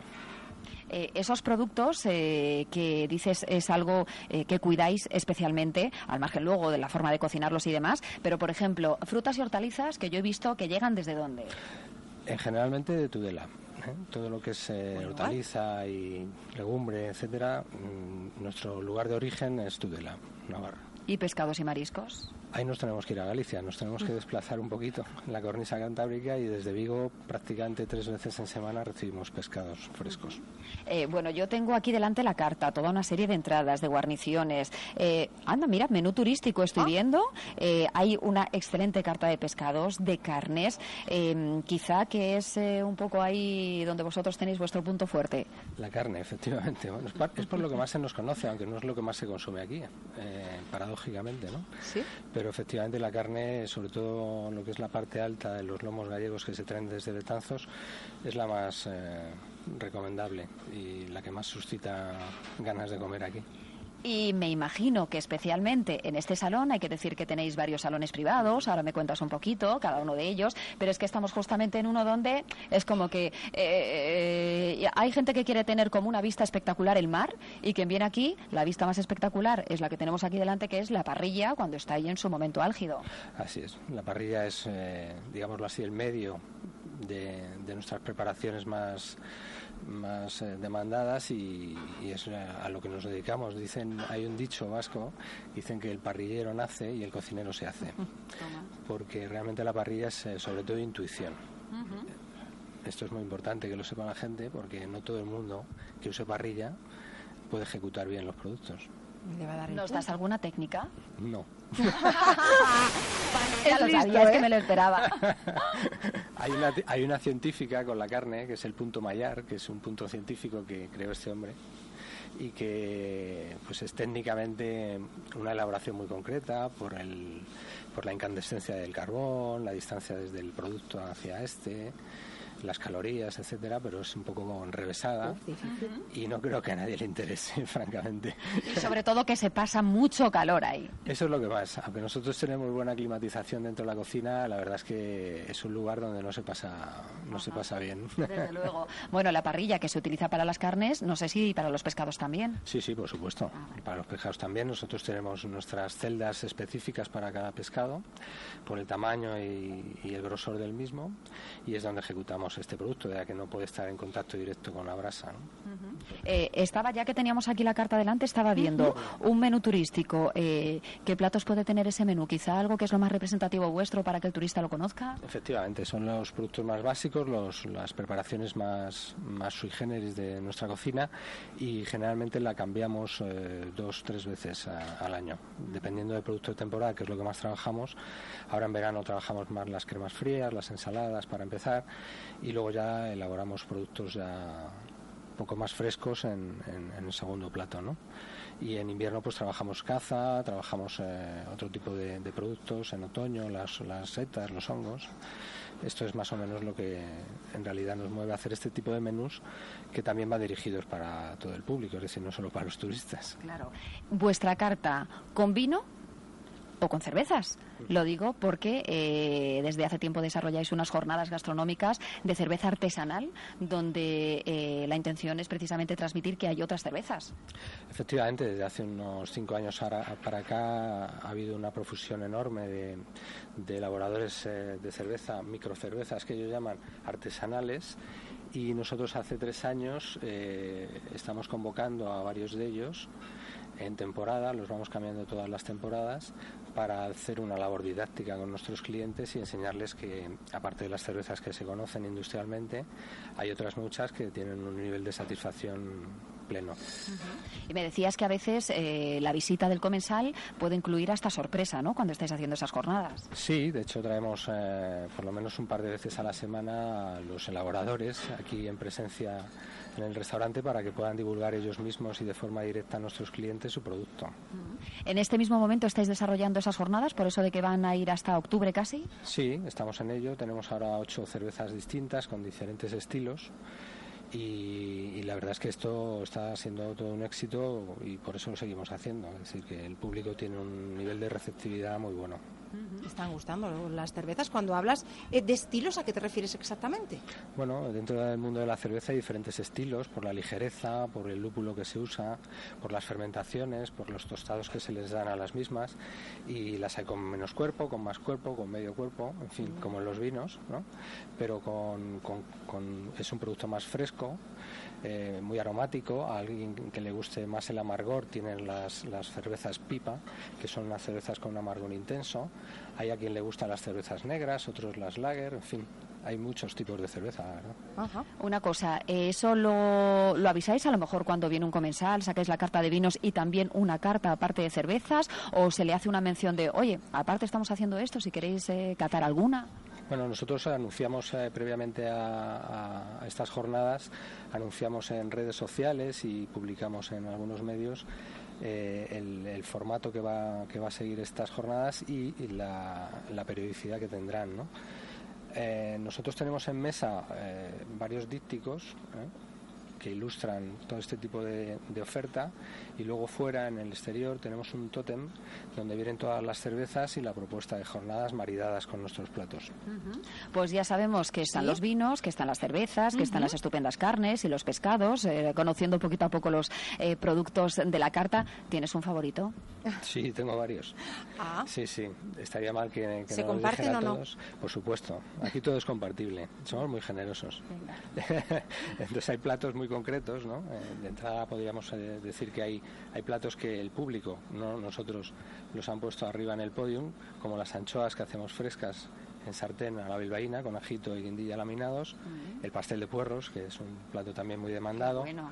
Esos productos que dices es algo que cuidáis especialmente, al margen luego de la forma de cocinarlos y demás, pero por ejemplo, frutas y hortalizas que yo he visto que llegan ¿desde dónde? Generalmente de Tudela. Todo lo que es hortaliza y legumbre, etcétera, nuestro lugar de origen es Tudela, Navarra. ¿Y pescados y mariscos? Ahí nos tenemos que ir a Galicia, nos tenemos que desplazar un poquito en la cornisa cantábrica y desde Vigo prácticamente 3 veces en semana recibimos pescados frescos. Bueno, yo tengo aquí delante la carta, toda una serie de entradas, de guarniciones. Anda, mira, menú turístico estoy viendo. Hay una excelente carta de pescados, de carnes. Quizá que es un poco ahí donde vosotros tenéis vuestro punto fuerte. La carne, efectivamente. Bueno, es por lo que más se nos conoce, aunque no es lo que más se consume aquí, paradójicamente, ¿no? Sí. Pero efectivamente la carne, sobre todo lo que es la parte alta de los lomos gallegos que se traen desde Betanzos, es la más recomendable y la que más suscita ganas de comer aquí. Y me imagino que especialmente en este salón, hay que decir que tenéis varios salones privados, ahora me cuentas un poquito, cada uno de ellos, pero es que estamos justamente en uno donde es como que hay gente que quiere tener como una vista espectacular el mar, y quien viene aquí, la vista más espectacular es la que tenemos aquí delante, que es la parrilla cuando está ahí en su momento álgido. Así es, la parrilla es, digámoslo así, el medio de nuestras preparaciones más demandadas y es a lo que nos dedicamos. Dicen, hay un dicho vasco, dicen que el parrillero nace y el cocinero se hace, porque realmente la parrilla es sobre todo intuición. Esto es muy importante que lo sepa la gente, porque no todo el mundo que use parrilla puede ejecutar bien los productos. ¿Nos das alguna técnica? No. Ya lo sabía, es que me lo esperaba. Hay una científica con la carne, que es el punto Maillard, que es un punto científico que creó este hombre y que pues es técnicamente una elaboración muy concreta por la incandescencia del carbón, la distancia desde el producto hacia las calorías, etcétera, pero es un poco enrevesada y no creo que a nadie le interese, francamente. Y sobre todo que se pasa mucho calor ahí. Eso es lo que más. Aunque nosotros tenemos buena climatización dentro de la cocina, la verdad es que es un lugar donde no se pasa bien. Desde luego. Bueno, la parrilla que se utiliza para las carnes, no sé si para los pescados también. Sí, por supuesto. Para los pescados también. Nosotros tenemos nuestras celdas específicas para cada pescado, por el tamaño y el grosor del mismo, y es donde ejecutamos este producto, ya que no puede estar en contacto directo con la brasa, ¿no? Estaba, ya que teníamos aquí la carta delante, estaba viendo un menú turístico. ¿Qué platos puede tener ese menú? Quizá algo que es lo más representativo vuestro para que el turista lo conozca. Efectivamente, son los productos más básicos, las preparaciones más sui generis de nuestra cocina, y generalmente la cambiamos 2-3 veces al año, dependiendo del producto de temporada, que es lo que más trabajamos. Ahora en verano trabajamos más las cremas frías, las ensaladas para empezar, y luego ya elaboramos productos ya un poco más frescos en el segundo plato, ¿no? Y en invierno pues trabajamos caza, trabajamos otro tipo de productos, en otoño las setas, los hongos. Esto es más o menos lo que en realidad nos mueve a hacer este tipo de menús, que también va dirigidos para todo el público, es decir, no solo para los turistas. Claro. ¿Vuestra carta con vino o con cervezas? Lo digo porque desde hace tiempo desarrolláis unas jornadas gastronómicas de cerveza artesanal, donde la intención es precisamente transmitir que hay otras cervezas. Efectivamente, desde hace unos 5 años para acá ha habido una profusión enorme de elaboradores de cerveza, microcervezas que ellos llaman artesanales, y nosotros hace 3 años estamos convocando a varios de ellos en temporada, los vamos cambiando todas las temporadas, para hacer una labor didáctica con nuestros clientes y enseñarles que, aparte de las cervezas que se conocen industrialmente, hay otras muchas que tienen un nivel de satisfacción pleno. Y me decías que a veces la visita del comensal puede incluir hasta sorpresa, ¿no?, cuando estáis haciendo esas jornadas. Sí, de hecho traemos por lo menos un par de veces a la semana a los elaboradores aquí en presencia en el restaurante, para que puedan divulgar ellos mismos y de forma directa a nuestros clientes su producto. En este mismo momento estáis desarrollando esas jornadas, por eso de que van a ir hasta octubre casi. Sí, estamos en ello. Tenemos ahora 8 cervezas distintas con diferentes estilos. Y la verdad es que esto está siendo todo un éxito y por eso lo seguimos haciendo. Es decir, que el público tiene un nivel de receptividad muy bueno. Están gustando las cervezas. Cuando hablas de estilos, ¿a qué te refieres exactamente? Bueno, dentro del mundo de la cerveza hay diferentes estilos, por la ligereza, por el lúpulo que se usa, por las fermentaciones, por los tostados que se les dan a las mismas, y las hay con menos cuerpo, con más cuerpo, con medio cuerpo, en fin, como en los vinos, ¿no? Pero es un producto más fresco, muy aromático. A alguien que le guste más el amargor tienen las cervezas pipa, que son unas cervezas con un amargor intenso. Hay a quien le gustan las cervezas negras, otros las lager, en fin, hay muchos tipos de cerveza, ¿no? Ajá. Una cosa, ¿eso lo avisáis a lo mejor cuando viene un comensal, sacáis la carta de vinos y también una carta aparte de cervezas, o se le hace una mención de, oye, aparte estamos haciendo esto, si queréis catar alguna? Bueno, nosotros anunciamos previamente a estas jornadas, anunciamos en redes sociales y publicamos en algunos medios el formato que va a seguir estas jornadas y la periodicidad que tendrán, ¿no? Nosotros tenemos en mesa varios dípticos que ilustran todo este tipo de oferta, y luego fuera, en el exterior, tenemos un tótem donde vienen todas las cervezas y la propuesta de jornadas maridadas con nuestros platos. Pues ya sabemos que están los vinos, que están las cervezas, que están las estupendas carnes y los pescados, conociendo poquito a poco los productos de la carta. ¿Tienes un favorito? Sí, tengo varios. Sí, estaría mal que ¿Se no los comparten dijera o no? todos. Por supuesto, aquí todo es compartible, somos muy generosos. Entonces hay platos muy concretos, ¿no? De entrada podríamos decir que hay platos que el público, no nosotros, los han puesto arriba en el podium, como las anchoas que hacemos frescas en sartén a la bilbaína con ajito y guindilla laminados, el pastel de puerros, que es un plato también muy demandado. Bueno.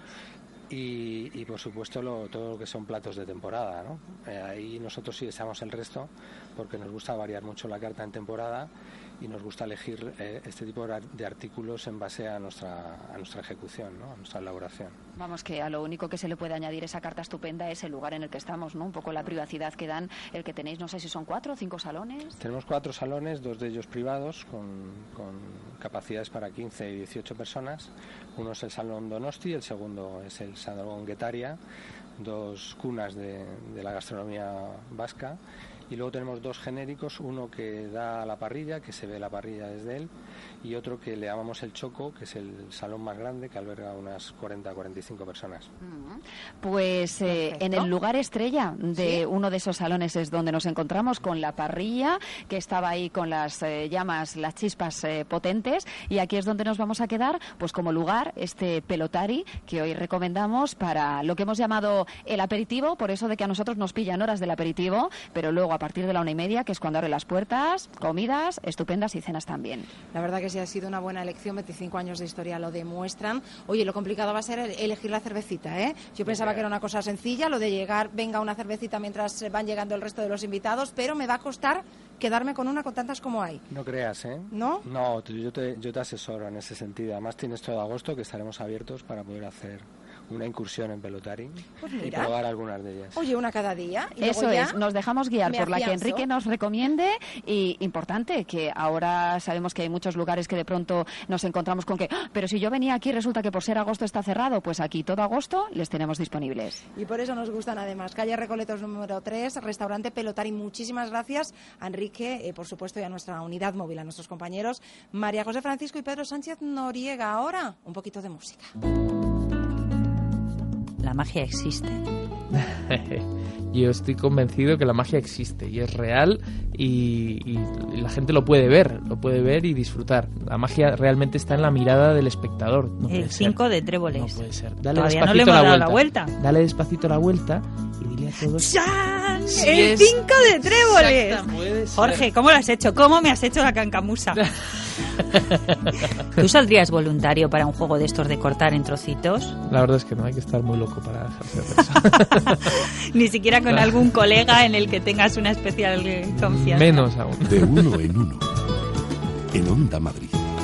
Y por supuesto todo lo que son platos de temporada, ¿no? Ahí nosotros sí echamos el resto porque nos gusta variar mucho la carta en temporada y nos gusta elegir este tipo de artículos en base a nuestra ejecución, ¿no? A nuestra elaboración. Vamos, que a lo único que se le puede añadir esa carta estupenda es el lugar en el que estamos, ¿no? Un poco la privacidad que dan, el que tenéis, no sé si son 4 o 5 salones. Tenemos 4 salones, 2 de ellos privados, con capacidades para 15 y 18 personas. Uno es el Salón Donosti, el segundo es el Salón Guetaria, 2 cunas de la gastronomía vasca. Y luego tenemos 2 genéricos, uno que da a la parrilla, que se ve la parrilla desde él, y otro que le llamamos el Choco, que es el salón más grande, que alberga unas 40-45 personas. Pues en el lugar estrella de uno de esos salones es donde nos encontramos, con la parrilla, que estaba ahí con las llamas, las chispas potentes, y aquí es donde nos vamos a quedar, pues como lugar, este Pelotari, que hoy recomendamos para lo que hemos llamado el aperitivo, por eso de que a nosotros nos pillan horas del aperitivo, pero luego a partir de la 1:30, que es cuando abre las puertas, comidas estupendas y cenas también. La verdad que sí ha sido una buena elección, 25 años de historia lo demuestran. Oye, lo complicado va a ser elegir la cervecita, ¿eh? Yo pensaba que era una cosa sencilla, lo de llegar, venga una cervecita mientras van llegando el resto de los invitados, pero me va a costar quedarme con una con tantas como hay. No creas, ¿eh? ¿No? No, yo te asesoro en ese sentido. Además tienes todo agosto que estaremos abiertos para poder hacer una incursión en Pelotari y probar algunas de ellas. Oye, una cada día. Y eso luego ya es, nos dejamos guiar por la que afianzo. Enrique nos recomiende, y importante, que ahora sabemos que hay muchos lugares que de pronto nos encontramos con que, pero si yo venía aquí resulta que por ser agosto está cerrado, pues aquí todo agosto les tenemos disponibles. Y por eso nos gustan además. Calle Recoletos número 3, restaurante Pelotari. Muchísimas gracias a Enrique, por supuesto, y a nuestra unidad móvil, a nuestros compañeros María José Francisco y Pedro Sánchez Noriega. Ahora, un poquito de música. La magia existe. Yo estoy convencido que la magia existe y es real, y la gente lo puede ver y disfrutar. La magia realmente está en la mirada del espectador. No El 5 de tréboles. No puede ser. Dale Todavía despacito no le hemos dado la vuelta. Dale despacito la vuelta y dile a todos. ¡Chan! Sí, ¡El 5 de tréboles! Exacto, puede ser. Jorge, ¿cómo lo has hecho? ¿Cómo me has hecho la cancamusa? ¿Tú saldrías voluntario para un juego de estos de cortar en trocitos? La verdad es que no, hay que estar muy loco para dejarse hacer eso. Ni siquiera con algún colega en el que tengas una especial confianza. Menos aún. De uno en uno. En Onda Madrid.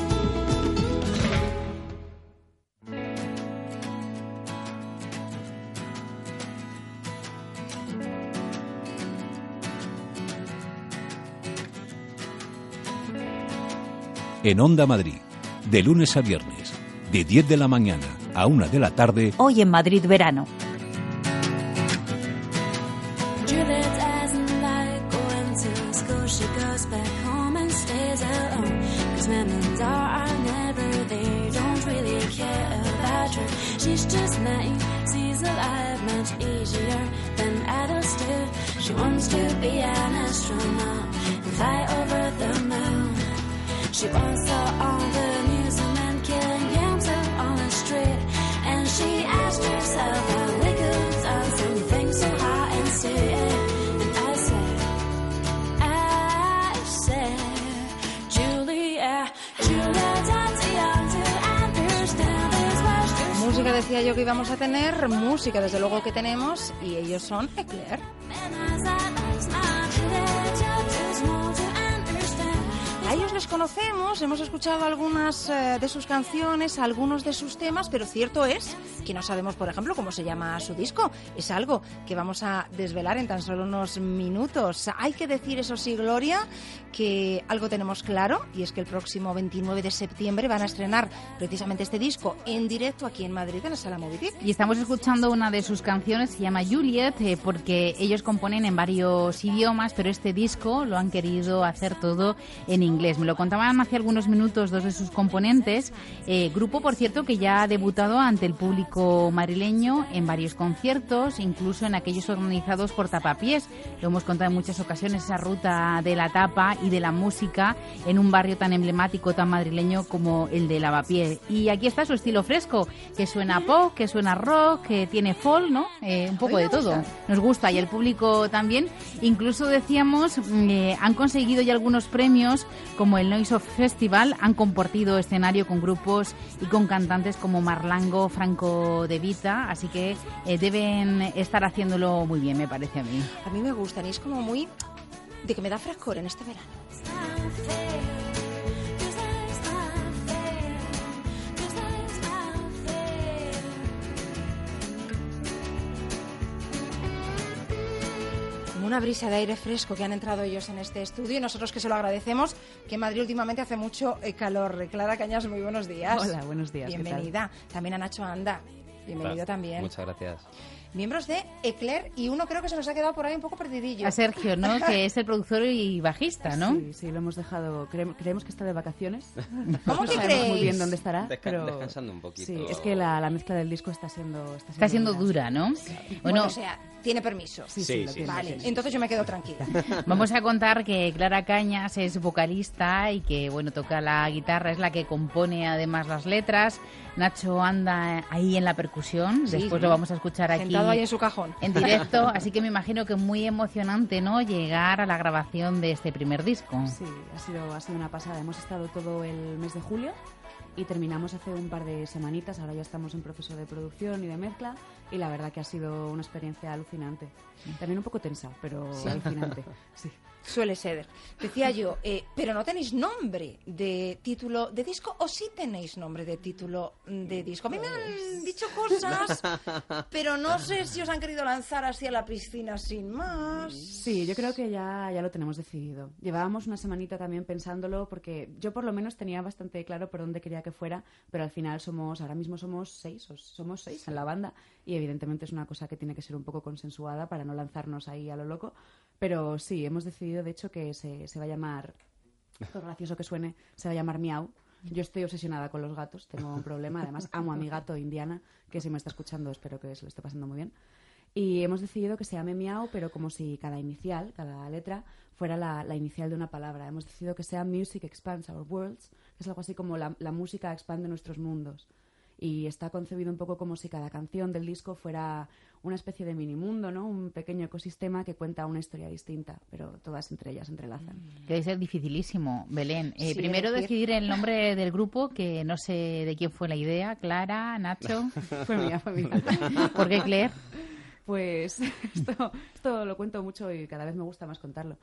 En Onda Madrid, de lunes a viernes, de 10 de la mañana a 1 de la tarde. Hoy en Madrid Verano. Driven as in light, going to Scotia much easier than others do. She wants to be an astronaut and fly over the moon. She once saw all the news of men killing yams out on the street, and she asked herself how we could done something so high and serious. And I said, Julia, that's young to understand this much. Música decía yo que íbamos a tener, música desde luego que tenemos, y ellos son Eclair. A ellos les conocemos, hemos escuchado algunas de sus canciones, algunos de sus temas, pero cierto es que no sabemos, por ejemplo, cómo se llama su disco. Es algo que vamos a desvelar en tan solo unos minutos. Hay que decir, eso sí, Gloria, que algo tenemos claro, y es que el próximo 29 de septiembre van a estrenar precisamente este disco en directo aquí en Madrid, en la Sala Movipic. Y estamos escuchando una de sus canciones, se llama Juliet, porque ellos componen en varios idiomas, pero este disco lo han querido hacer todo en inglés. Me lo contaban hace algunos minutos dos de sus componentes, grupo, por cierto, que ya ha debutado ante el público madrileño en varios conciertos, incluso en aquellos organizados por Tapapiés. Lo hemos contado en muchas ocasiones, esa ruta de la tapa y de la música en un barrio tan emblemático, tan madrileño como el de Lavapiés. Y aquí está su estilo fresco, que suena pop, que suena rock, que tiene folk, ¿no? Un poco de todo. Nos gusta, y el público también. Incluso decíamos, han conseguido ya algunos premios, como el Noise of Festival. Han compartido escenario con grupos y con cantantes como Marlango, Franco De Vita, así que deben estar haciéndolo muy bien, me parece a mí. A mí me gustan, y es como muy de que me da frescor en este verano. Una brisa de aire fresco que han entrado ellos en este estudio, y nosotros que se lo agradecemos, que en Madrid últimamente hace mucho calor. Clara Cañas, muy buenos días. Hola, buenos días. Bienvenida. También a Nacho Anda. Bienvenido también. Muchas gracias. Miembros de Eclair, y uno creo que se nos ha quedado por ahí un poco perdidillo. A Sergio, ¿no? Que es el productor y bajista, ¿no? Sí, lo hemos dejado. Creemos que está de vacaciones. ¿Cómo no que sabemos creéis? Muy bien dónde estará. Descansando un poquito. Sí, es que la mezcla del disco está siendo dura, ¿no? Bueno, o sea, tiene permiso. Sí, Vale, entonces yo me quedo tranquila. Vamos a contar que Clara Cañas es vocalista y que, bueno, toca la guitarra, es la que compone además las letras. Nacho anda ahí en la percusión, después lo vamos a escuchar aquí. Sentado ahí en su cajón. En directo, así que me imagino que muy emocionante, ¿no?, llegar a la grabación de este primer disco. Sí, ha sido una pasada. Hemos estado todo el mes de julio y terminamos hace un par de semanitas. Ahora ya estamos en proceso de producción y de mezcla, y la verdad que ha sido una experiencia alucinante. También un poco tensa, pero alucinante. Sí. Suele ser. Decía yo, pero no tenéis nombre de título de disco, o sí tenéis nombre de título de disco. A mí me han dicho cosas, pero no sé si os han querido lanzar así a la piscina sin más. Sí, yo creo que ya lo tenemos decidido. Llevábamos una semanita también pensándolo, porque yo por lo menos tenía bastante claro por dónde quería que fuera, pero al final ahora mismo somos seis en la banda, y evidentemente es una cosa que tiene que ser un poco consensuada para no lanzarnos ahí a lo loco. Pero sí, hemos decidido, de hecho, que se va a llamar, por gracioso que suene, se va a llamar Miau. Yo estoy obsesionada con los gatos, tengo un problema. Además, amo a mi gato Indiana, que si me está escuchando espero que se lo esté pasando muy bien. Y hemos decidido que se llame Miau, pero como si cada inicial, cada letra, fuera la inicial de una palabra. Hemos decidido que sea Music Expands Our Worlds, que es algo así como la música expande nuestros mundos. Y está concebido un poco como si cada canción del disco fuera una especie de mini mundo, ¿no? Un pequeño ecosistema que cuenta una historia distinta, pero todas entre ellas se entrelazan. Debe ser dificilísimo, Belén. Sí, Primero decidir el nombre del grupo, que no sé de quién fue la idea. Clara, Nacho. Fue mía. ¿Por qué Claire? Pues esto lo cuento mucho y cada vez me gusta más contarlo.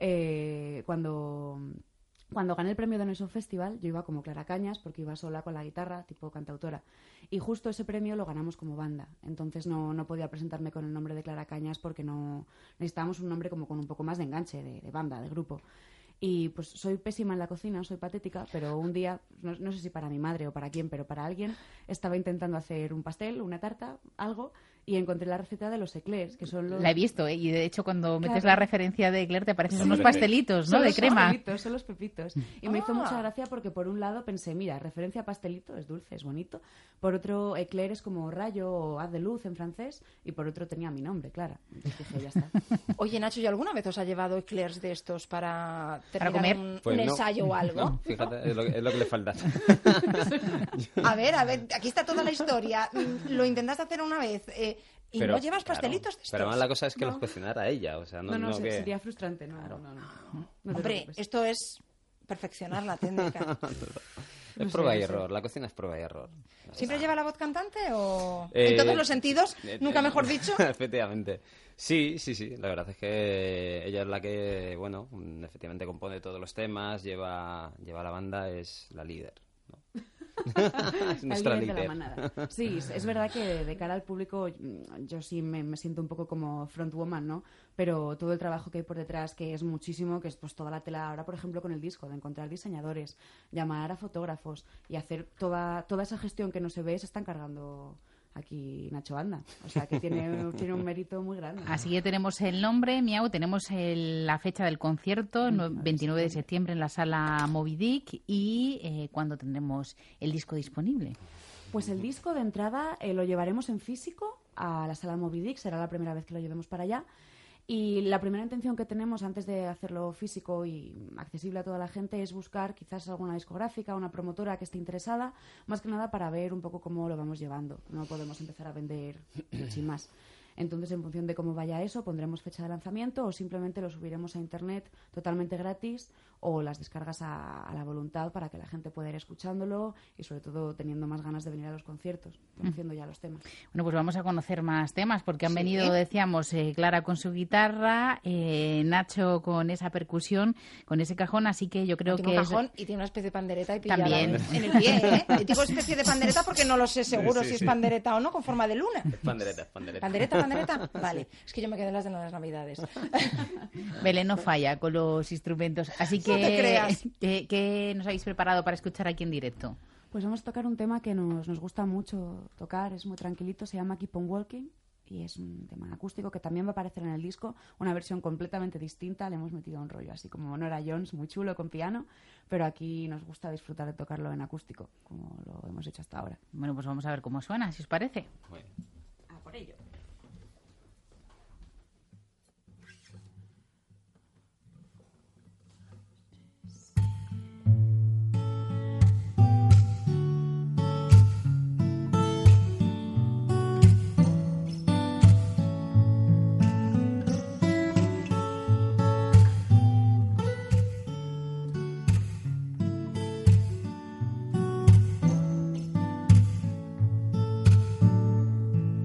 Cuando gané el premio de Noise of Festival, yo iba como Clara Cañas, porque iba sola con la guitarra, tipo cantautora. Y justo ese premio lo ganamos como banda. Entonces no podía presentarme con el nombre de Clara Cañas, porque no necesitábamos un nombre como con un poco más de enganche, de banda, de grupo. Y pues soy pésima en la cocina, soy patética, pero un día, no sé si para mi madre o para quién, pero para alguien, estaba intentando hacer un pastel, una tarta, algo, y encontré la receta de los eclairs, que son los... La he visto, y de hecho cuando metes Claro. la referencia de eclair te aparecen Sí. unos pastelitos, ¿no? Son De los crema. pastelitos, son los pepitos. Y me hizo mucha gracia porque por un lado pensé, mira, referencia a pastelito, es dulce, es bonito. Por otro, eclair es como rayo o haz de luz en francés. Y por otro tenía mi nombre, Clara. Entonces dije, ya está. Oye, Nacho, ¿y alguna vez os ha llevado eclairs de estos para terminar comer? un Pues no. ensayo o algo? No, fíjate, es lo que le falta. A ver, aquí está toda la historia. Lo intentaste hacer una vez y no llevas claro, pastelitos de estos. Pero además la cosa es que No. los cocinara ella, o sea, no, No, que... sería frustrante, no. No te Hombre, preocupes. esto es perfeccionar la técnica. Es prueba y error, la cocina es prueba y error. ¿Siempre lleva la voz cantante o Eh, en todos los sentidos? Nunca mejor dicho. Efectivamente. Sí. La verdad es que ella es la que, bueno, efectivamente compone todos los temas, lleva la banda, es la líder, ¿no? Es nuestra Al líder de líder. la manada. Sí, es verdad que de cara al público yo sí me siento un poco como frontwoman, ¿no? Pero todo el trabajo que hay por detrás, que es muchísimo, que es pues toda la tela ahora, por ejemplo, con el disco, de encontrar diseñadores, llamar a fotógrafos y hacer toda esa gestión que no se ve, se está encargando aquí Nacho Banda. O sea, que tiene un mérito muy grande. Así que tenemos el nombre, Miau, tenemos la fecha del concierto, 29 de septiembre en la sala Moby Dick, y ¿cuándo tendremos el disco disponible? Pues el disco de entrada lo llevaremos en físico a la sala Moby Dick, será la primera vez que lo llevemos para allá. Y la primera intención que tenemos antes de hacerlo físico y accesible a toda la gente es buscar quizás alguna discográfica, una promotora que esté interesada, más que nada para ver un poco cómo lo vamos llevando. No podemos empezar a vender sin más. Entonces, en función de cómo vaya eso, pondremos fecha de lanzamiento o simplemente lo subiremos a internet totalmente gratis o las descargas a la voluntad para que la gente pueda ir escuchándolo y sobre todo teniendo más ganas de venir a los conciertos, conociendo ya los temas. Bueno, pues vamos a conocer más temas porque han Sí. venido, decíamos, Clara con su guitarra, Nacho con esa percusión, con ese cajón, así que yo creo Tiene que un cajón y tiene una especie de pandereta y pillada También. en el pie, ¿eh? Digo especie de pandereta porque no lo sé seguro Sí, si es sí. pandereta o no, con forma de luna. Pandereta. ¿Pandereta? Vale. Es que yo me quedé en las de las Navidades. Belén no falla con los instrumentos. Así que, No te creas. ¿qué nos habéis preparado para escuchar aquí en directo? Pues vamos a tocar un tema que nos gusta mucho tocar, es muy tranquilito, se llama Keep on Walking y es un tema acústico que también va a aparecer en el disco, una versión completamente distinta, le hemos metido un rollo así como Nora Jones, muy chulo con piano, pero aquí nos gusta disfrutar de tocarlo en acústico, como lo hemos hecho hasta ahora. Bueno, pues vamos a ver cómo suena, si os parece. A por ello. Keep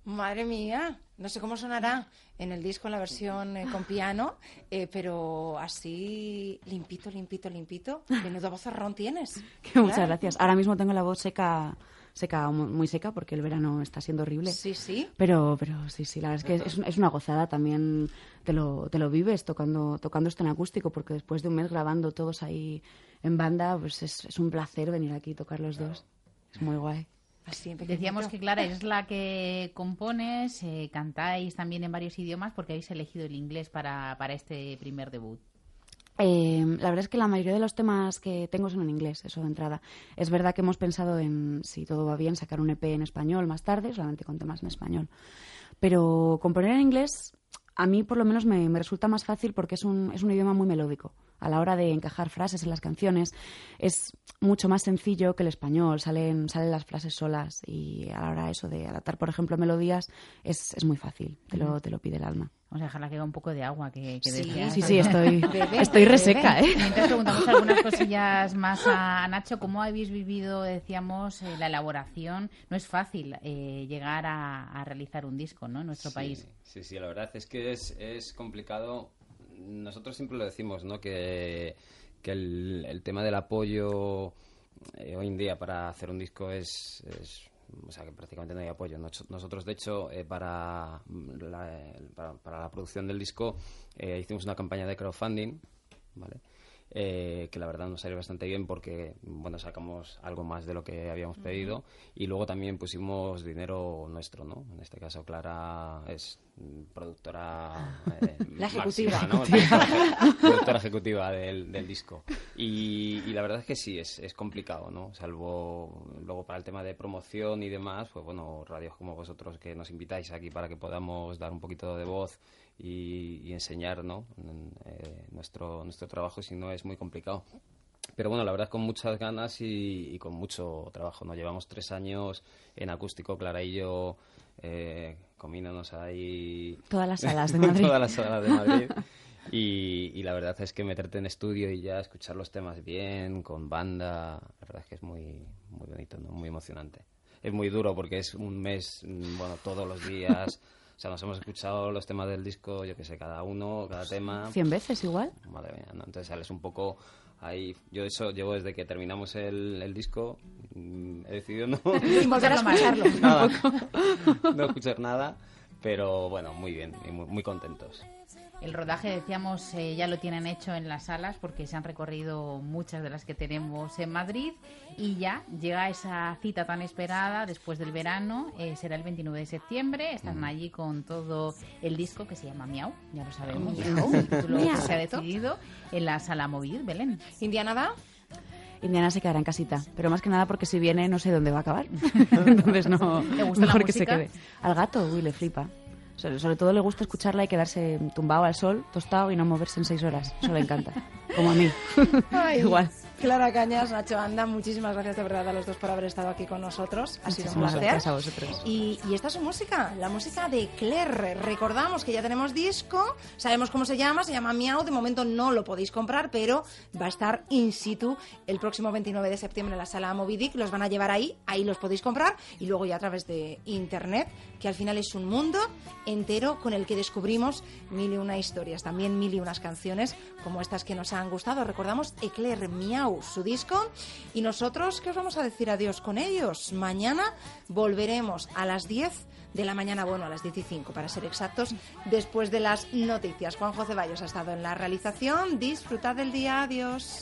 Madre mía, no sé cómo sonará en el disco, en la versión con piano, pero así limpito. Menudo vozarrón tienes. Muchas gracias. Ahora mismo tengo la voz seca, muy seca, porque el verano está siendo horrible. Sí. Pero sí, la verdad es que es una gozada también. Te lo vives tocando esto en acústico, porque después de un mes grabando todos ahí en banda, pues es un placer venir aquí y tocar los dos. Es muy guay. Decíamos que Clara es la que compones, cantáis también en varios idiomas porque habéis elegido el inglés para este primer debut. La verdad es que la mayoría de los temas que tengo son en inglés, eso de entrada. Es verdad que hemos pensado en, si todo va bien, sacar un EP en español más tarde, solamente con temas en español. Pero componer en inglés, a mí por lo menos me resulta más fácil porque es un idioma muy melódico. A la hora de encajar frases en las canciones es mucho más sencillo que el español, salen las frases solas, y a la hora eso de adaptar, por ejemplo, melodías es muy fácil, te lo pide el alma. Vamos a dejarla que haga un poco de agua, que decías. Sí, estoy reseca, ¿eh? Mientras preguntamos algunas cosillas más a Nacho, ¿cómo habéis vivido, decíamos, la elaboración? No es fácil llegar a realizar un disco, ¿no?, en nuestro país. Sí, la verdad es que es complicado. Nosotros siempre lo decimos, ¿no?, que el tema del apoyo hoy en día para hacer un disco es o sea, que prácticamente no hay apoyo. Nosotros, de hecho, para la producción del disco hicimos una campaña de crowdfunding, ¿vale? Que la verdad nos salió bastante bien porque, bueno, sacamos algo más de lo que habíamos pedido, y luego también pusimos dinero nuestro, ¿no? En este caso Clara es productora la ejecutiva, máxima, ¿no? Productora ejecutiva del disco, y la verdad es que sí, es complicado, ¿no? Salvo luego para el tema de promoción y demás, pues bueno, radios como vosotros que nos invitáis aquí para que podamos dar un poquito de voz y enseñar, ¿no?, nuestro trabajo, si no es muy complicado. Pero bueno, la verdad es con muchas ganas y con mucho trabajo, ¿no? Llevamos 3 años en acústico, Clara y yo, comiéndonos ahí todas las salas de Madrid. Todas las salas de Madrid. Y la verdad es que meterte en estudio y ya escuchar los temas bien, con banda, la verdad es que es muy, muy bonito, ¿no? Muy emocionante. Es muy duro porque es un mes, bueno, todos los días. O sea, nos hemos escuchado los temas del disco, yo qué sé, cada tema. 100 veces igual. Madre mía, ¿no? Entonces sales un poco ahí. Yo eso llevo desde que terminamos el disco, he decidido no volver a escucharlo. No escuchar nada, pero bueno, muy bien, y muy contentos. El rodaje, decíamos, ya lo tienen hecho en las salas porque se han recorrido muchas de las que tenemos en Madrid, y ya llega esa cita tan esperada después del verano. Será el 29 de septiembre. Están allí con todo el disco que se llama Miau, ya lo sabemos. El título que se ha decidido en la Sala Movid, Belén. ¿Indiana va? Indiana se quedará en casita, pero más que nada porque si viene no sé dónde va a acabar. Entonces no, ¿Le gusta mejor la que se música? quede. Al gato, le flipa. Sobre todo le gusta escucharla y quedarse tumbado al sol, tostado, y no moverse en 6 horas. Eso le encanta. Como a mí. Ay, Igual. Clara Cañas, Nacho Anda, muchísimas gracias de verdad a los dos por haber estado aquí con nosotros. Ha sido un placer. Gracias a vosotros. Y esta es su música, la música de Claire. Recordamos que ya tenemos disco, sabemos cómo se llama Miau. De momento no lo podéis comprar, pero va a estar in situ el próximo 29 de septiembre en la Sala Moby Dick. Los van a llevar ahí los podéis comprar, y luego ya a través de internet, que al final es un mundo entero con el que descubrimos 1001 historias, también 1001 canciones como estas que nos han gustado. Recordamos Eclair Miau, su disco, y nosotros que os vamos a decir adiós con ellos. Mañana volveremos a las 10 de la mañana, bueno, a las 10:05 para ser exactos, después de las noticias. Juanjo Ceballos ha estado en la realización. Disfrutad del día, adiós.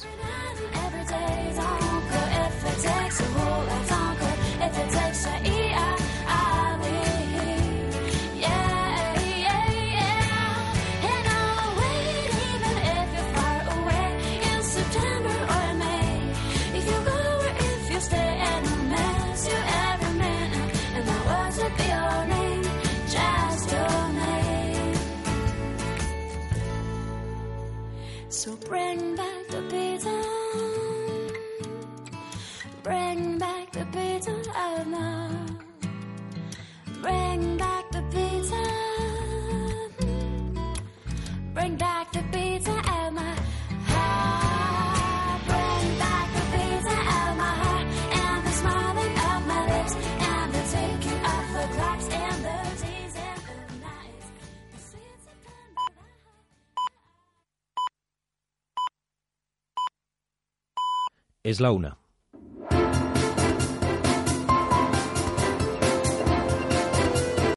So bring back the beating, bring back the beating of my, bring back the beating, bring back the beating of my heart, bring back the beating of my heart, and the smiling of my lips, and the taking of the clocks and the Es la 1.